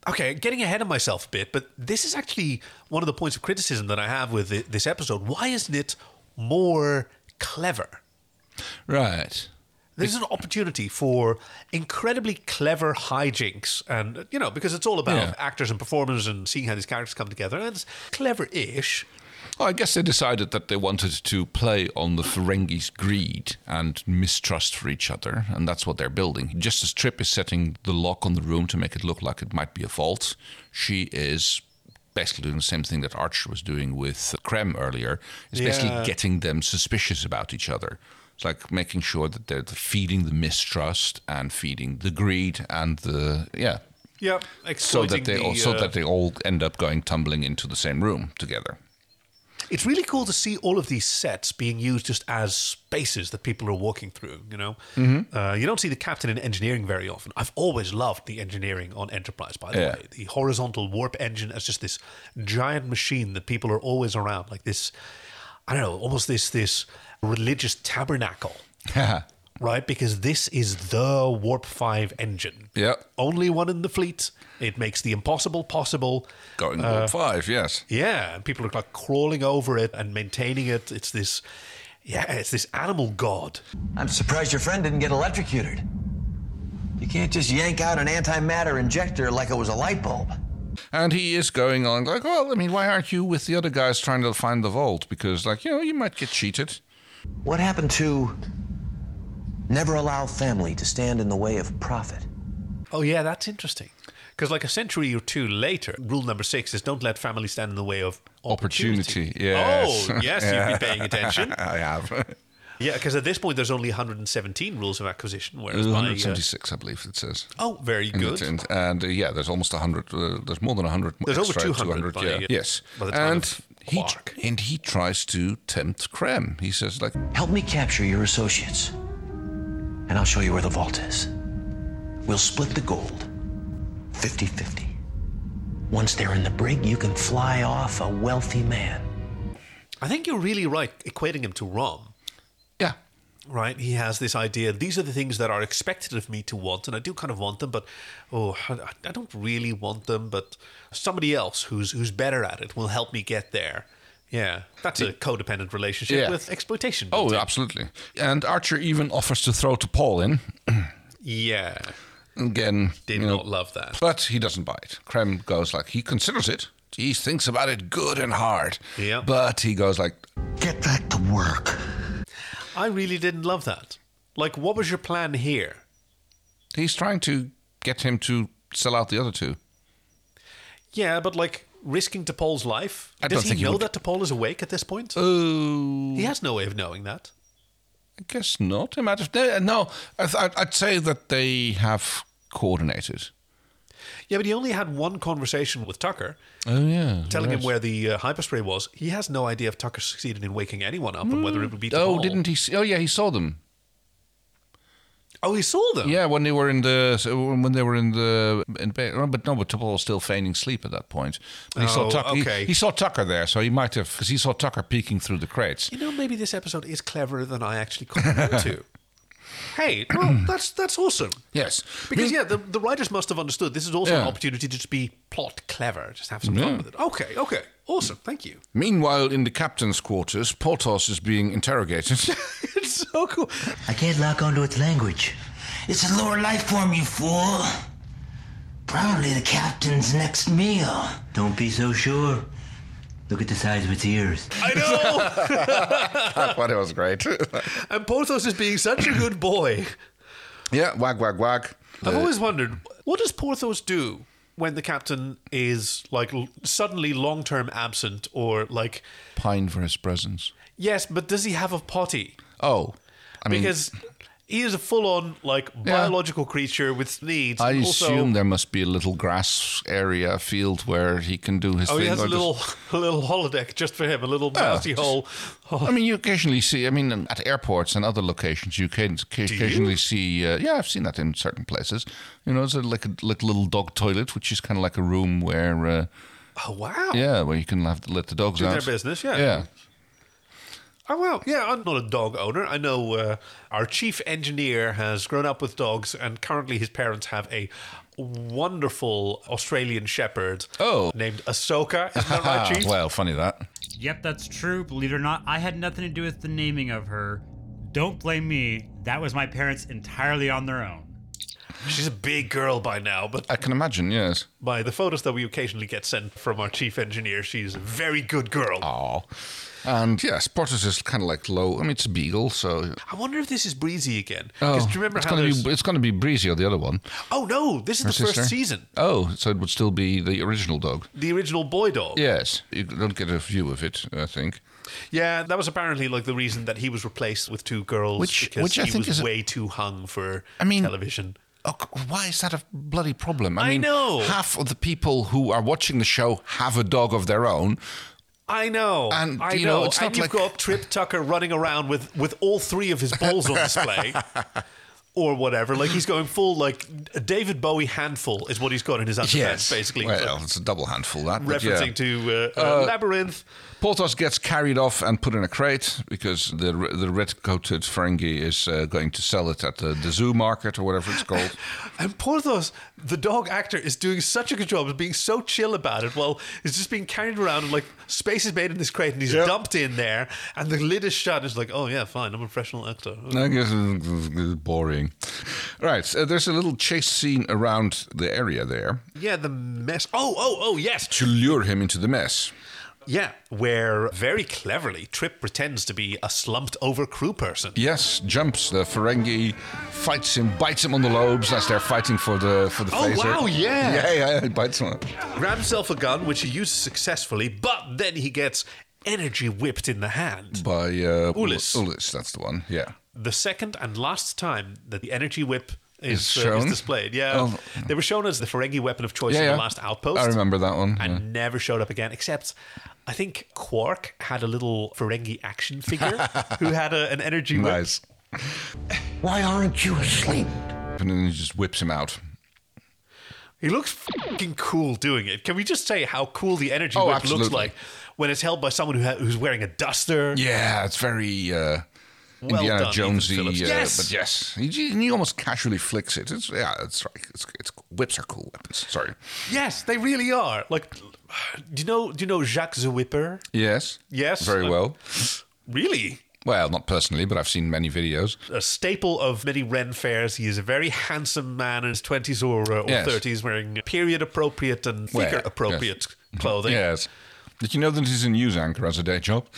Okay, getting ahead of myself a bit, but this is actually one of the points of criticism that I have with this episode. Why isn't it more clever? Right. There's an opportunity for incredibly clever hijinks, and because it's all about actors and performers and seeing how these characters come together, and it's clever-ish. Well, I guess they decided that they wanted to play on the Ferengi's greed and mistrust for each other, and that's what they're building. Just as Trip is setting the lock on the room to make it look like it might be a vault, she is basically doing the same thing that Archer was doing with Krem earlier. It's basically getting them suspicious about each other. It's like making sure that they're feeding the mistrust and feeding the greed and the so that they all end up going tumbling into the same room together. It's really cool to see all of these sets being used just as spaces that people are walking through, Mm-hmm. You don't see the captain in engineering very often. I've always loved the engineering on Enterprise, by the way. The horizontal warp engine as just this giant machine that people are always around, like this, I don't know, almost this religious tabernacle. Right? Because this is the Warp 5 engine. Yeah. Only one in the fleet. It makes the impossible possible. Going Warp 5, yes. Yeah, and people are like crawling over it and maintaining it. It's this animal god. I'm surprised your friend didn't get electrocuted. You can't just yank out an antimatter injector like it was a light bulb. And he is going on like, well, I mean, why aren't you with the other guys trying to find the vault? Because, you might get cheated. What happened to never allow family to stand in the way of profit? Oh, yeah, that's interesting. Because a century or two later, rule number 6 is don't let family stand in the way of opportunity. Yes. Oh, yes, you've been paying attention. I have. Yeah, because at this point, there's only 117 rules of acquisition. Whereas 176, I believe it says. Oh, very good. And there's almost 100. There's more than 100. There's over 200. Yes. By the time of Quark. He tries to tempt Krem. He says, help me capture your associates, and I'll show you where the vault is. We'll split the gold, 50-50. Once they're in the brig, you can fly off a wealthy man. I think you're really right equating him to Rom. Yeah. Right? He has this idea, these are the things that are expected of me to want, and I do kind of want them, but I don't really want them, but somebody else who's better at it will help me get there. Yeah, that's a codependent relationship with exploitation. Oh, absolutely. And Archer even offers to throw T'Pol in. Yeah. Again, did not love that. But he doesn't buy it. Krem goes he considers it. He thinks about it good and hard. Yeah. But he goes get back to work. I really didn't love that. What was your plan here? He's trying to get him to sell out the other two. Yeah, but risking T'Pol's life? Does he know that T'Pol is awake at this point? Oh. He has no way of knowing that. I guess not. It might have. No, I'd say that they have coordinated. Yeah, but he only had one conversation with Tucker. Oh, yeah. Telling him where the hyperspray was. He has no idea if Tucker succeeded in waking anyone up and whether it would be T'Pol. Oh, didn't he? Oh, yeah, he saw them. Oh, he saw them? Yeah, when they were in bed. But T'Pol was still feigning sleep at that point. But he saw Tucker. Okay. He saw Tucker there, so he might have, because he saw Tucker peeking through the crates. Maybe this episode is cleverer than I actually caught on to. Hey, well, that's awesome. Yes. Because, the writers must have understood this is also an opportunity to just be plot clever, just have some fun with it. Okay. Awesome, thank you. Meanwhile, in the captain's quarters, Porthos is being interrogated. It's so cool. I can't lock onto its language. It's a lower life form, you fool. Probably the captain's next meal. Don't be so sure. Look at the size of its ears. I know! That was great. And Porthos is being such a good boy. Yeah, wag, wag, wag. I've always wondered, what does Porthos do when the captain is, suddenly long-term absent or, pine for his presence. Yes, but does he have a potty? Oh. Because he is a full-on, biological creature with needs. I assume there must be a little grass area, field where he can do his thing. Oh, he has a little holodeck just for him, a little mousy hole. I mean, you occasionally see, at airports and other locations, you can occasionally see, I've seen that in certain places. It's like a little dog toilet, which is kind of like a room where... oh, wow. Yeah, where you can let the dogs do out. Do their business, yeah. Yeah. Oh, well, yeah, I'm not a dog owner. I know our chief engineer has grown up with dogs, and currently his parents have a wonderful Australian shepherd named Ahsoka. Isn't that right, Chief? Well, funny that. Yep, that's true. Believe it or not, I had nothing to do with the naming of her. Don't blame me. That was my parents entirely on their own. She's a big girl by now, but I can imagine, yes. by the photos that we occasionally get sent from our chief engineer, she's a very good girl. Oh. And yes, Porthos is kind of like low. I mean, it's a beagle, so... I wonder if this is Breezy again. Oh, do you remember it's going to be Breezy or the other one. Oh, no, this is the first season. Oh, so it would still be the original dog. The original boy dog. Yes, you don't get a view of it, I think. Yeah, that was apparently like the reason that he was replaced with two girls, because he was way too hung for television. Oh, why is that a bloody problem? I mean, know. Half of the people who are watching the show have a dog of their own. I know. And, I you know. it's not and you've got Trip Tucker running around with all three of his balls on display. Or whatever. Like, he's going full, like, David Bowie handful is what he's got in his underpants, basically. Well, it's a double handful, that. Referencing to Labyrinth. Porthos gets carried off and put in a crate because the red-coated Ferengi is going to sell it at the zoo market or whatever it's called. And Porthos, the dog actor, is doing such a good job of being so chill about it. Well, he's just being carried around and, like, space is made in this crate and he's dumped in there and the lid is shut. It's like, oh, yeah, fine, I'm a professional actor. I guess it's boring. Right, there's a little chase scene around the area there. Yeah, the mess. Oh, yes. To lure him into the mess. Yeah, where very cleverly Trip pretends to be a slumped over crew person. Yes, jumps the Ferengi, fights him, bites him on the lobes as they're fighting for the phaser. Oh wow, yeah. Yeah, he bites him. Grabs himself a gun, which he uses successfully, but then he gets energy whipped in the hand. By Ulis. Ulis, that's the one, yeah. The second and last time that the energy whip is displayed. Yeah. Oh. They were shown as the Ferengi weapon of choice in the last Outpost. I remember that one. And never showed up again, except I think Quark had a little Ferengi action figure who had an energy whip. Nice. Why aren't you asleep? And then he just whips him out. He looks fucking cool doing it. Can we just say how cool the energy whip looks like when it's held by someone who's wearing a duster? Yeah, it's very... Indiana Jonesy, but yes, he almost casually flicks it. It's right. It's whips are cool weapons. Sorry. Yes, they really are. Like, do you know Jacques the Whipper? Yes. Very well. Really? Well, not personally, but I've seen many videos. A staple of many Ren fairs. He is a very handsome man in his 20s or 30s, wearing period-appropriate and figure-appropriate clothing. Yes. Did you know that he's a news anchor as a day job?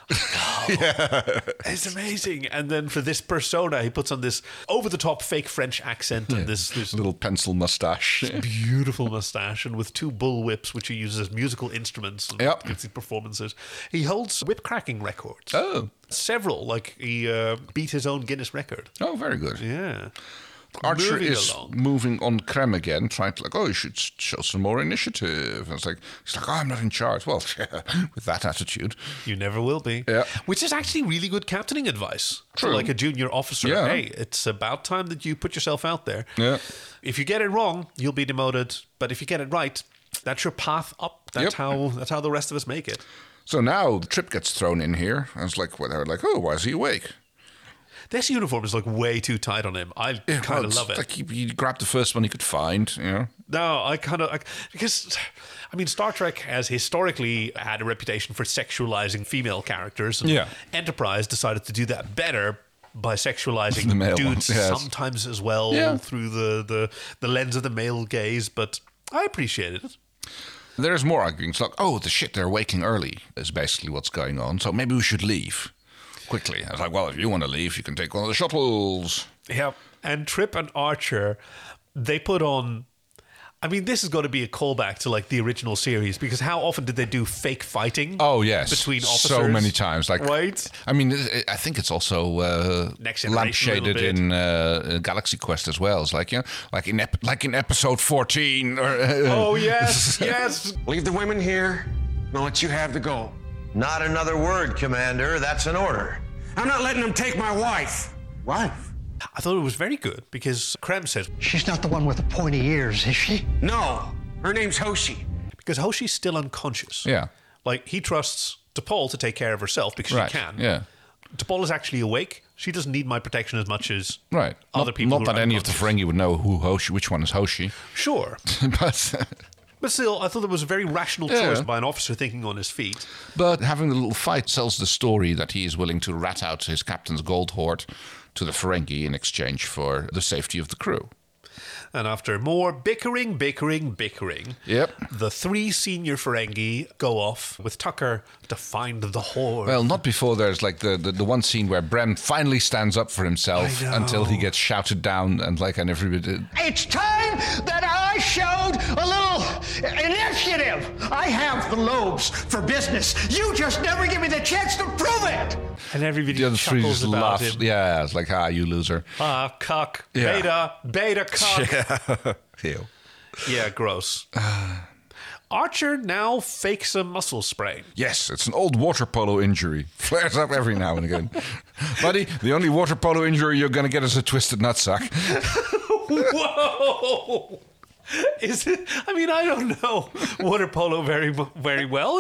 It's amazing. And then for this persona, he puts on this over-the-top fake French accent and this little pencil mustache. Beautiful mustache, and with two bull whips, which he uses as musical instruments and gives his performances. He holds whip cracking records. Oh. Several. Like, he beat his own Guinness record. Oh, very good. Yeah. Archer is moving on Krem again, trying to you should show some more initiative. And he's like, I'm not in charge. Well, with that attitude. You never will be. Yeah. Which is actually really good captaining advice. True. For like a junior officer. Yeah. Hey, it's about time that you put yourself out there. Yeah. If you get it wrong, you'll be demoted. But if you get it right, that's your path up. That's how the rest of us make it. So now the Trip gets thrown in here. And it's like, why is he awake? This uniform is like way too tight on him. I kind of love it. Like he grabbed the first one he could find, you know? No, I kind of... Because, I mean, Star Trek has historically had a reputation for sexualizing female characters. And Enterprise decided to do that better by sexualizing the male dudes sometimes as well through the lens of the male gaze. But I appreciated it. There's more arguing. It's like, they're waking early is basically what's going on. So maybe we should leave. Quickly. I was like, well, if you want to leave, you can take one of the shuttles. Yeah. And Trip and Archer, they put on... I mean, this has got to be a callback to, like, the original series, because how often did they do fake fighting? Oh, yes. Between officers? So many times. Like, right? I mean, I think it's also lampshaded in Galaxy Quest as well. It's like, like in episode 14. Or, oh, yes, yes. Leave the women here, and I'll let you have the gold. Not another word, Commander. That's an order. I'm not letting them take my wife. Wife? I thought it was very good because Krem says... She's not the one with the pointy ears, is she? No. Her name's Hoshi. Because Hoshi's still unconscious. Yeah. Like, he trusts T'Pol to take care of herself because she can. Yeah. T'Pol is actually awake. She doesn't need my protection as much as right. other people. Not that any of the Ferengi would know which one is Hoshi. Sure. But still, I thought it was a very rational choice by an officer thinking on his feet. But having the little fight sells the story that he is willing to rat out his captain's gold hoard to the Ferengi in exchange for the safety of the crew. And after more bickering, yep, the 3 senior Ferengi go off with Tucker to find the hoard. Well, not before there's like the one scene where Brem finally stands up for himself until he gets shouted down and everybody. It's time that I showed a little initiative. I have the lobes for business. You just never give me the chance to prove it. And everybody the other three chuckles just about laugh. him. Yeah, it's like, you loser. Cock. Yeah. Beta cock. Ew. Yeah, gross. Archer now fakes a muscle sprain. Yes, it's an old water polo injury. Flares up every now and again. Buddy, the only water polo injury you're going to get is a twisted nutsack. Whoa! Is it? I mean, I don't know water polo very, very well.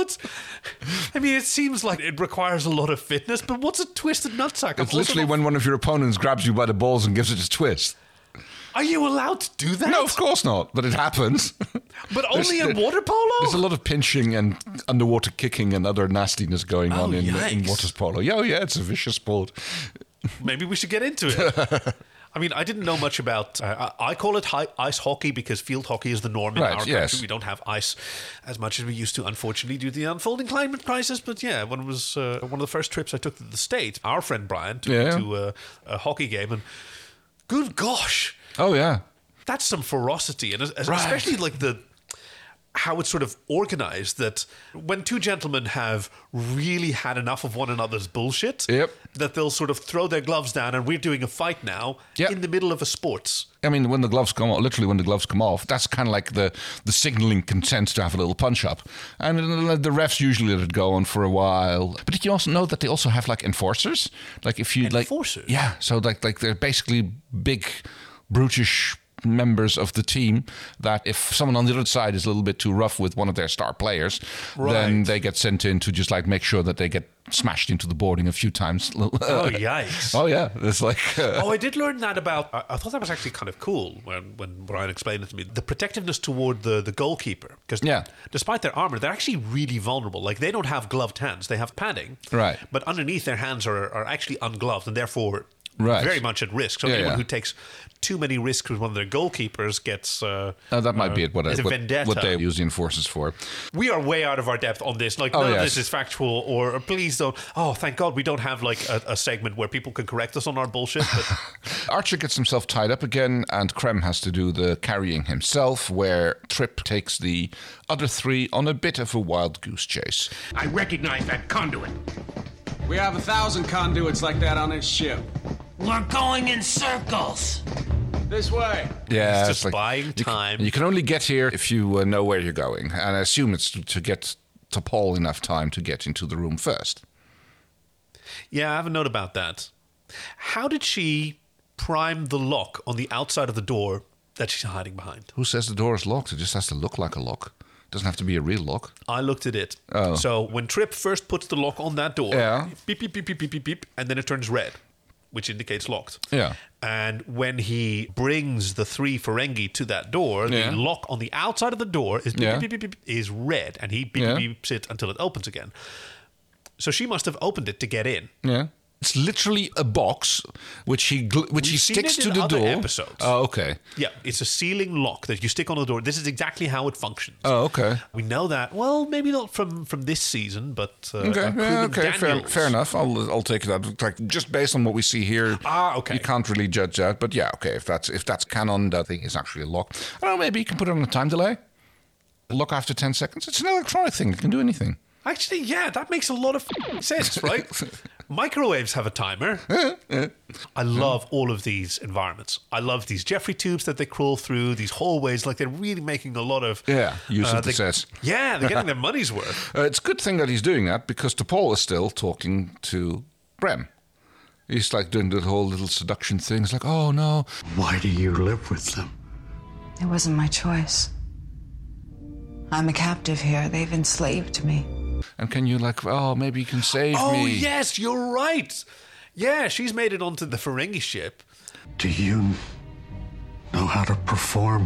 It seems like it requires a lot of fitness, but what's a twisted nutsack? It's literally when one of your opponents grabs you by the balls and gives it a twist. Are you allowed to do that? No, of course not, but it happens. But only in water polo? There's a lot of pinching and underwater kicking and other nastiness going on in water polo. Oh, yeah, it's a vicious sport. Maybe we should get into it. I mean, I didn't know much about... I call it ice hockey because field hockey is the norm in our country. We don't have ice as much as we used to, unfortunately, due to the unfolding climate crisis. But yeah, when it was one of the first trips I took to the States, our friend Brian took me to a hockey game, and good gosh... Oh, yeah. That's some ferocity. And especially how it's sort of organized, that when 2 gentlemen have really had enough of one another's bullshit, that they'll sort of throw their gloves down and we're doing a fight now in the middle of a sports. I mean, when the gloves come off, literally when the gloves come off, that's kind of like the signaling consent to have a little punch-up. And the refs usually let it go on for a while. But did you also know that they also have, enforcers? Enforcers? Yeah, so they're basically big... brutish members of the team that if someone on the other side is a little bit too rough with one of their star players, then they get sent in to just make sure that they get smashed into the boarding a few times. Oh, yikes. Oh, yeah. It's I did learn that about... I thought that was actually kind of cool when Brian explained it to me. The protectiveness toward the goalkeeper. Because despite their armor, they're actually really vulnerable. They don't have gloved hands. They have padding. Right. But underneath their hands are actually ungloved and therefore... very much at risk. So anyone who takes too many risks with one of their goalkeepers gets that might be it. What they use the enforcers for. We are way out of our depth on this. None of this is factual. Or please don't. Oh, thank God we don't have a segment where people can correct us on our bullshit. But Archer gets himself tied up again, and Krem has to do the carrying himself, where Trip takes the other 3 on a bit of a wild goose chase. I recognize that conduit. We have 1,000 conduits like that on this ship. We're going in circles. This way. Yeah, it's just buying time. You can only get here if you know where you're going. And I assume it's to get T'Pol enough time to get into the room first. Yeah, I have a note about that. How did she prime the lock on the outside of the door that she's hiding behind? Who says the door is locked? It just has to look like a lock. It doesn't have to be a real lock. I looked at it. Oh. So when Trip first puts the lock on that door, beep, beep, beep, beep, beep, beep, beep, and then it turns red, which indicates locked. Yeah. And when he brings the 3 Ferengi to that door, the lock on the outside of the door is beep, beep, beep, beep, is red, and he beep, beeps it until it opens again. So she must have opened it to get in. Yeah. It's literally a box which he sticks to the door. Episodes. Oh, okay. Yeah, it's a sealing lock that you stick on the door. This is exactly how it functions. Oh, okay. We know that. Well, maybe not from this season, but okay. Fair enough. I'll take that. Just based on what we see here. Okay. You can't really judge that, but yeah, okay. If that's canon, that thing is actually a lock. I don't know. Maybe you can put it on a time delay. Lock after 10 seconds. It's an electronic thing. It can do anything. Actually, yeah, that makes a lot of sense, right? Microwaves have a timer. I love all of these environments. I love these Jeffrey tubes that they crawl through, these hallways. They're really making a lot of... use of the sets. Yeah, they're getting their money's worth. It's a good thing that he's doing that, because T'Pol is still talking to Brem. He's doing the whole little seduction thing. He's like, oh, no. Why do you live with them? It wasn't my choice. I'm a captive here. They've enslaved me. And can you maybe you can save me? Oh, yes, you're right. Yeah, she's made it onto the Ferengi ship. Do you know how to perform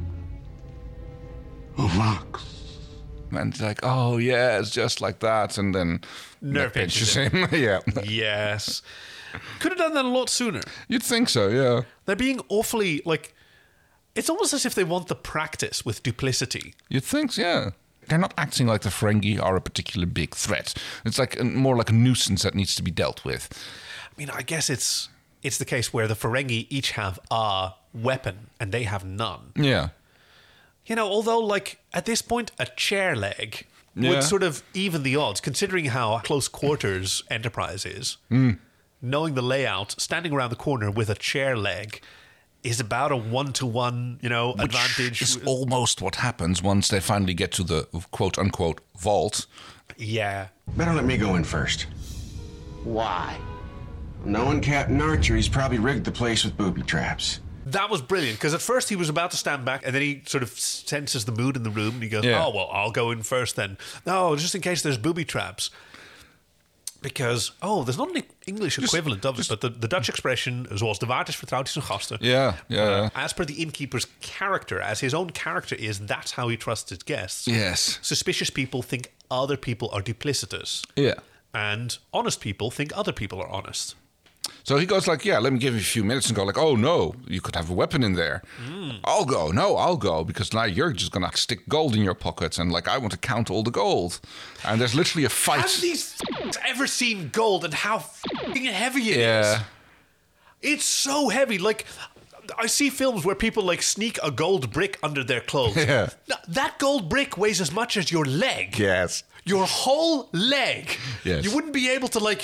a mox? And it's like, oh, yeah, it's just like that. And then nerve pinches him. Yeah. Yes. Could have done that a lot sooner. You'd think so, yeah. They're being awfully, it's almost as if they want the practice with duplicity. You'd think, yeah. They're not acting like the Ferengi are a particular big threat. It's more like a nuisance that needs to be dealt with. I mean, I guess it's the case where the Ferengi each have a weapon and they have none. Yeah. Although, at this point, a chair leg would sort of even the odds, considering how close quarters Enterprise is. Knowing the layout, standing around the corner with a chair leg is about a 1-to-1, advantage. Which is almost what happens once they finally get to the quote-unquote vault. Yeah. Better let me go in first. Why? Knowing Captain Archer, he's probably rigged the place with booby traps. That was brilliant, because at first he was about to stand back, and then he sort of senses the mood in the room, and he goes, oh, well, I'll go in first then. No, just in case there's booby traps. Because, there's not an English equivalent of it, but the Dutch expression, zoals de waard is vertrouwd zijn gasten. Yeah. As per the innkeeper's character, as his own character is, that's how he trusts his guests. Yes. Suspicious people think other people are duplicitous. Yeah. And honest people think other people are honest. So he goes let me give you a few minutes, and go oh no, you could have a weapon in there. I'll go, because now you're just going to stick gold in your pockets, and I want to count all the gold. And there's literally a fight. Have these ever seen gold and how heavy it is? It's so heavy. I see films where people sneak a gold brick under their clothes. Yeah. That gold brick weighs as much as your leg. Yes. Your whole leg. Yes. You wouldn't be able to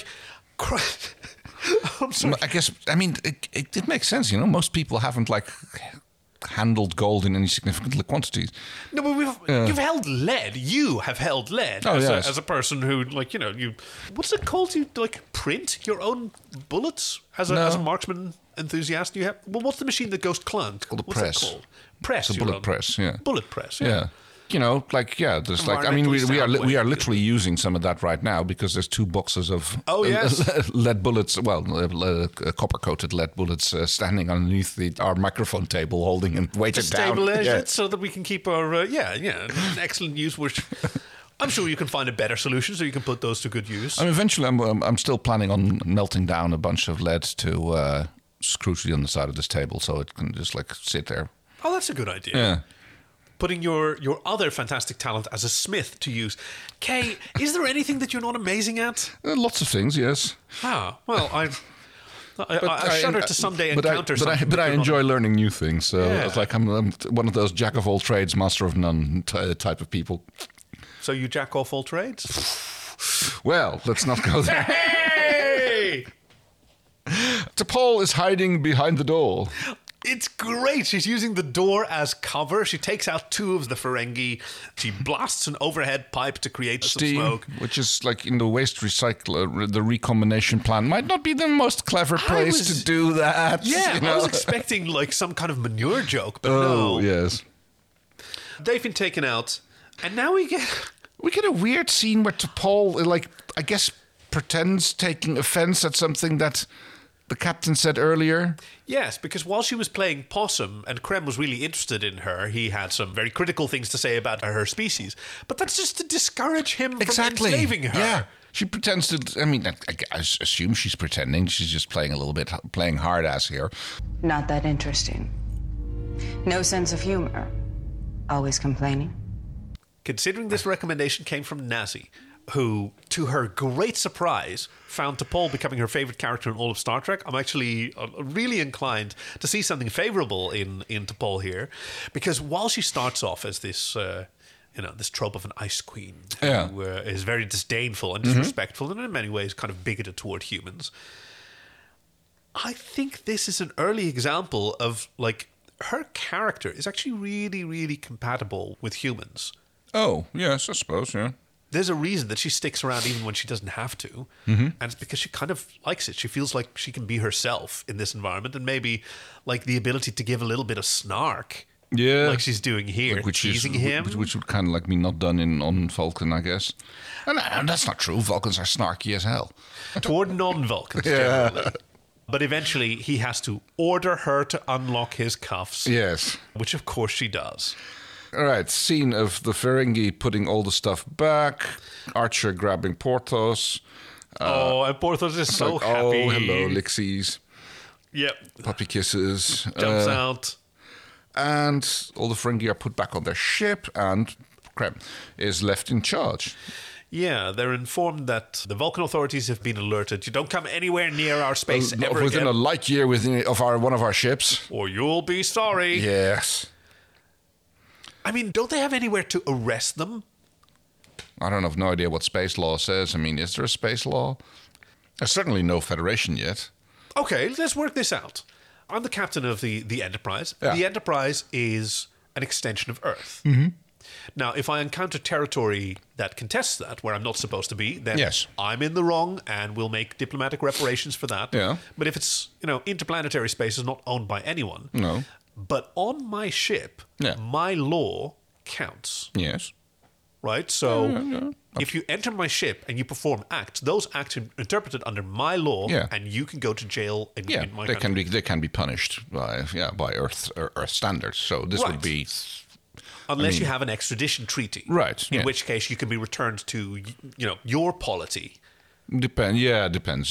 I'm sorry. I guess, it makes sense, Most people haven't, handled gold in any significant quantities. No, but you've held lead. You have held lead as a person who, what's it called? You, print your own bullets as a marksman enthusiast? You have, what's the machine that goes clunk? Called a what's press. That called? Press. It's a bullet press, yeah. Bullet press, yeah. There's we are literally using some of that right now, because there's 2 boxes of lead bullets, copper-coated lead bullets standing underneath our microphone table, holding and weighted down. Stabilize it so that we can keep our, an excellent use, which I'm sure you can find a better solution so you can put those to good use. Eventually I'm still planning on melting down a bunch of lead to screw to the underside of this table so it can just sit there. Oh, that's a good idea. Yeah. Putting your other fantastic talent as a smith to use. Kay, is there anything that you're not amazing at? Lots of things, yes. Ah, well, I shudder to someday encounter something. But I enjoy learning new things. So it's I'm one of those jack of all trades, master of none type of people. So you jack off all trades? Well, let's not go there. Hey! T'Pol is hiding behind the door. It's great. She's using the door as cover. She takes out 2 of the Ferengi. She blasts an overhead pipe to create steam, some smoke. Which is in the waste recycler, the recombination plant might not be the most clever place to do that. Yeah, I was expecting some kind of manure joke, but no. no. Yes. They've been taken out, and now we get a weird scene where T'Pol, I guess, pretends taking offense at something that the captain said earlier. Yes, because while she was playing possum and Krem was really interested in her, he had some very critical things to say about her species. But that's just to discourage him from enslaving her. Yeah. She pretends to, I assume she's pretending. She's just playing hard ass here. Not that interesting. No sense of humor. Always complaining. Considering this recommendation came from Nazi, who, to her great surprise, found T'Pol becoming her favorite character in all of Star Trek. I'm actually really inclined to see something favorable in T'Pol here, because while she starts off as this, this trope of an ice queen who is very disdainful and disrespectful and in many ways kind of bigoted toward humans, I think this is an early example of, her character is actually really, really compatible with humans. Oh, yes, I suppose, yeah. There's a reason that she sticks around even when she doesn't have to. And it's because she kind of likes it. She feels like she can be herself in this environment, and maybe the ability to give a little bit of snark Yeah. Like she's doing here, teasing him. Which would kind of like be not done on Vulcan, I guess. And that's not true. Vulcans are snarky as hell. Toward non-Vulcans, generally. But eventually, he has to order her to unlock his cuffs. Yes. Which, of course, she does. All right, scene of the Ferengi putting all the stuff back. Archer grabbing Porthos. And Porthos is so happy. Oh, hello, Lixies. Yep. Puppy kisses. Jumps out. And all the Ferengi are put back on their ship, and Krem is left in charge. Yeah, they're informed that the Vulcan authorities have been alerted. You don't come anywhere near our space ever within again. a light year of one of our ships. Or you'll be sorry. Yes. I mean, don't they have anywhere to arrest them? I don't have no idea what space law says. I mean, is there a space law? There's certainly no Federation yet. Okay, let's work this out. I'm the captain of the Enterprise. Yeah. The Enterprise is an extension of Earth. Mm-hmm. Now, if I encounter territory that contests that, where I'm not supposed to be, then yes. I'm in the wrong, and we'll make diplomatic reparations for that. Yeah. But if it's, interplanetary space is not owned by anyone. No. But on my ship, my law counts. Yes. Right? So if you enter my ship and you perform acts, those acts are interpreted under my law, and you can go to jail in my country. They can be punished by Earth standards. So this would be... Unless you have an extradition treaty. Right. In which case you can be returned to, your polity. Depends. Yeah,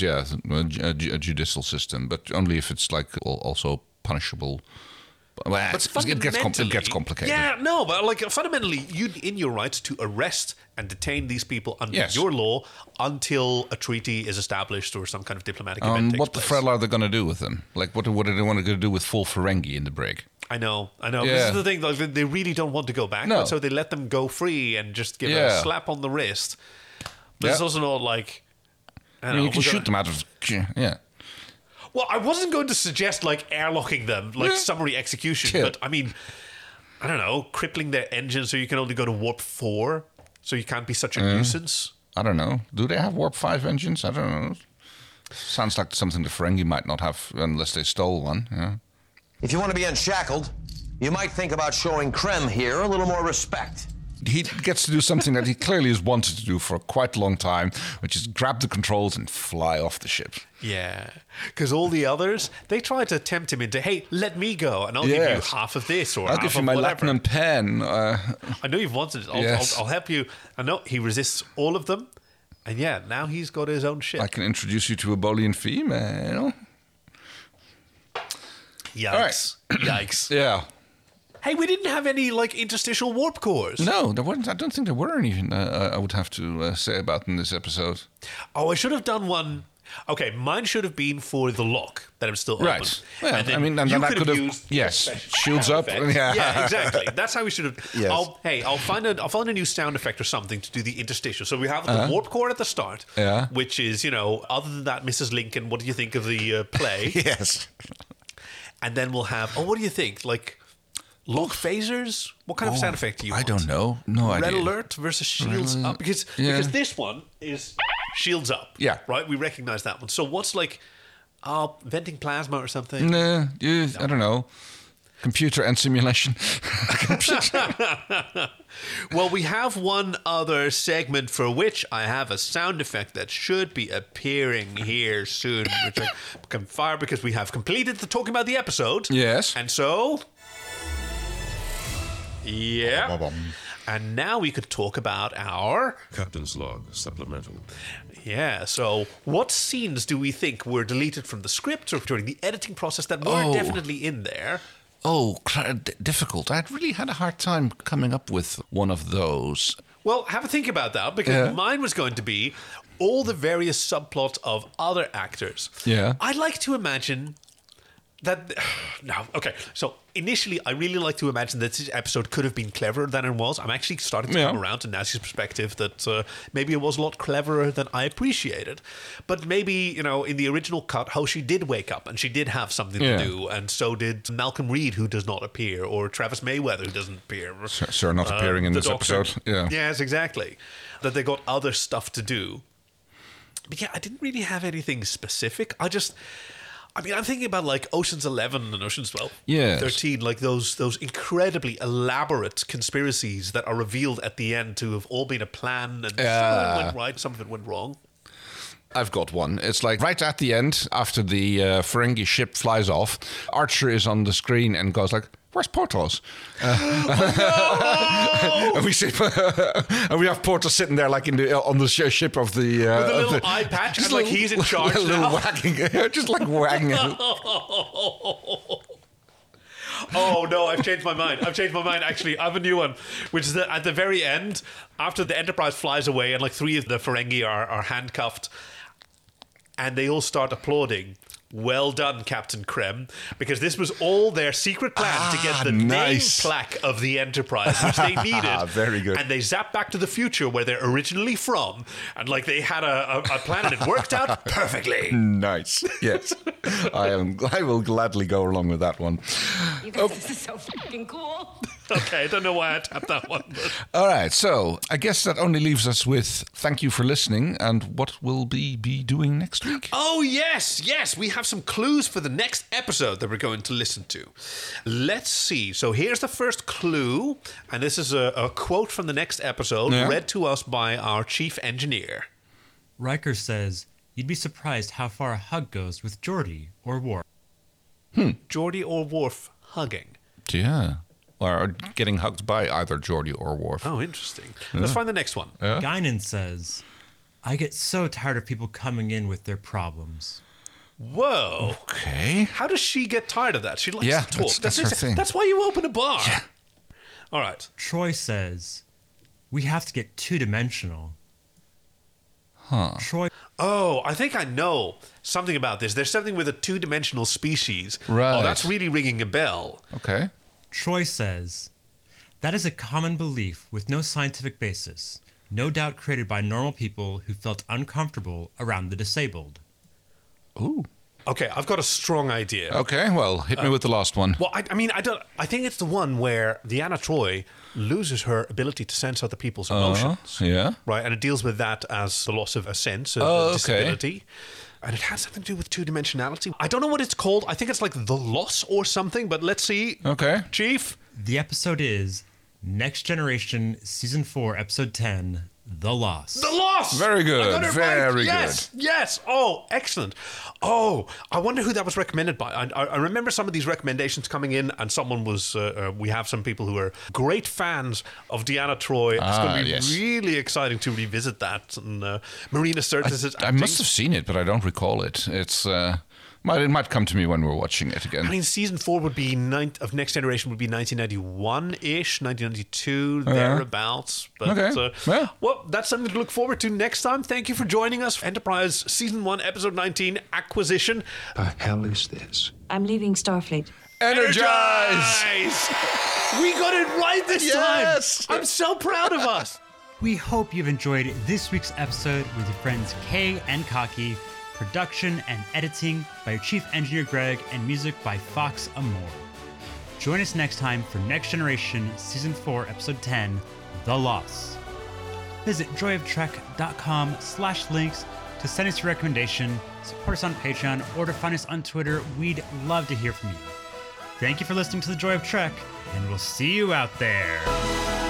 a judicial system, but only if it's like also punishable. Well, it gets complicated. Yeah, no, but fundamentally, in your rights to arrest and detain these people under your law until a treaty is established or some kind of diplomatic event takes what place. the hell are they going to do with them? Like, what do they want to do with full Ferengi in the brig? I know. Yeah. This is the thing. They really don't want to go back, so they let them go free and just give a slap on the wrist. But it's also not like... you can shoot them out of... Yeah. Well, I wasn't going to suggest airlocking them, summary execution, but I mean, I don't know, crippling their engine so you can only go to warp 4, so you can't be such a nuisance. I don't know. Do they have warp 5 engines? I don't know. Sounds like something the Ferengi might not have unless they stole one. Yeah. If you want to be unshackled, you might think about showing Krem here a little more respect. He gets to do something that he clearly has wanted to do for quite a long time, which is grab the controls and fly off the ship. Yeah, because all the others, they try to tempt him into, hey, let me go, and I'll give you half of this or I'll half give you of my whatever. Latinum pen. I know you've wanted it. I'll help you. I know he resists all of them, and now he's got his own ship. I can introduce you to a Bolian female. Yikes. Right. Yikes. Yeah. Hey, we didn't have any interstitial warp cores. No, there weren't. I don't think there were any. I would have to say about in this episode. Oh, I should have done one. Okay, mine should have been for the lock that I'm still open. Right. Well, and then I mean, and you then I could could have have used shields up. Yeah, exactly. That's how we should have. Yes. I'll find a new sound effect or something to do the interstitial. So we have the warp core at the start, which is other than that, Mrs. Lincoln, what do you think of the play? Yes. And then we'll have. Oh, what do you think? Lock phasers? What kind of sound effect do you want? I don't know. No idea. Red alert versus shields up? Because this one is shields up. Yeah. Right? We recognize that one. So what's venting plasma or something? No, I don't know. Computer and simulation. Well, we have one other segment for which I have a sound effect that should be appearing here soon, which I can fire because we have completed the talking about the episode. Yes. And so... Yeah. And now we could talk about our... Captain's log, supplemental. Yeah, so what scenes do we think were deleted from the script or during the editing process that were definitely in there? Oh, difficult. I really had a hard time coming up with one of those. Well, have a think about that, because mine was going to be all the various subplots of other actors. Yeah. I'd like to imagine that... No, okay. So initially, I really like to imagine that this episode could have been cleverer than it was. I'm actually starting to come around to Nancy's perspective that maybe it was a lot cleverer than I appreciated. But maybe, in the original cut, Hoshi did wake up and she did have something to do. And so did Malcolm Reed, who does not appear, or Travis Mayweather, who doesn't appear. Sir not appearing in this episode. Yeah. Yes, exactly. That they got other stuff to do. But I didn't really have anything specific. I mean, I'm thinking about like Ocean's 11 and Ocean's 12, Yes. 13, like those incredibly elaborate conspiracies that are revealed at the end to have all been a plan, and some of it went right, some of it went wrong. I've got one. It's like right at the end, after the Ferengi ship flies off, Archer is on the screen and goes like, "Where's Portos?" And we see, and we have Portos sitting there like on the ship of the with a little eye patch, and like he's in charge now. Wagging, just like wagging it. Oh no, I've changed my mind. Actually, I have a new one, which is that at the very end, after the Enterprise flies away and like 3 of the Ferengi are handcuffed, and they all start applauding. Well done, Captain Krem, because this was all their secret plan to get the name plaque of the Enterprise, which they needed. Very good. And they zap back to the future where they're originally from, and like they had a plan and it worked out perfectly. Nice. Yes. I will gladly go along with that one. You guys, this is so fucking cool. Okay, I don't know why I tapped that one. But. All right, so I guess that only leaves us with thank you for listening and what we'll be doing next week. Oh, yes, we have some clues for the next episode that we're going to listen to. Let's see. So here's the first clue, and this is a quote from the next episode read to us by our chief engineer. Riker says, "You'd be surprised how far a hug goes with Geordi or Worf." Geordi or Worf hugging. Yeah. Or getting hugged by either Geordi or Worf. Oh, interesting. Let's find the next one. Guinan says, "I get so tired of people coming in with their problems." Whoa. Okay. How does she get tired of that? She likes to talk. That's her thing. That's why you open a bar. Yeah. All right. Troy says, "We have to get 2-dimensional." Huh. Troy. Oh, I think I know something about this. There's something with a 2-dimensional species. Right. Oh, that's really ringing a bell. Okay. Troy says, "That is a common belief with no scientific basis, no doubt created by normal people who felt uncomfortable around the disabled." Ooh. Okay, I've got a strong idea. Okay, well, hit me with the last one. Well, I mean, I think it's the one where Deanna Troi loses her ability to sense other people's emotions. Yeah. Right, and it deals with that as the loss of a sense, a disability. And it has something to do with 2-dimensionality. I don't know what it's called. I think it's like The Loss or something, but let's see. Okay. Chief? The episode is Next Generation, Season 4, Episode 10, The Loss. The Loss! Very good. I got it Very right. good. Yes. Oh, excellent. Oh, I wonder who that was recommended by. I remember some of these recommendations coming in, and someone was, we have some people who are great fans of Deanna Troi. It's going to be really exciting to revisit that. And Marina Sirtis is I must have seen it, but I don't recall it. It might come to me when we're watching it again. I mean, season 4 would be of Next Generation would be 1991-ish, 1992, thereabouts. But, well, that's something to look forward to next time. Thank you for joining us. Enterprise Season 1, Episode 19, Acquisition. The hell is this? I'm leaving Starfleet. Energize! We got it right this time. I'm so proud of us. We hope you've enjoyed this week's episode with your friends Kay and Kaki. Production and editing by your chief engineer Greg, and music by Fox Amore. Join us next time for Next Generation Season 4, Episode 10, The Loss. Visit joyoftrek.com/links to send us your recommendation, support us on Patreon, or to find us on Twitter. We'd love to hear from you. Thank you for listening to The Joy of Trek, and we'll see you out there.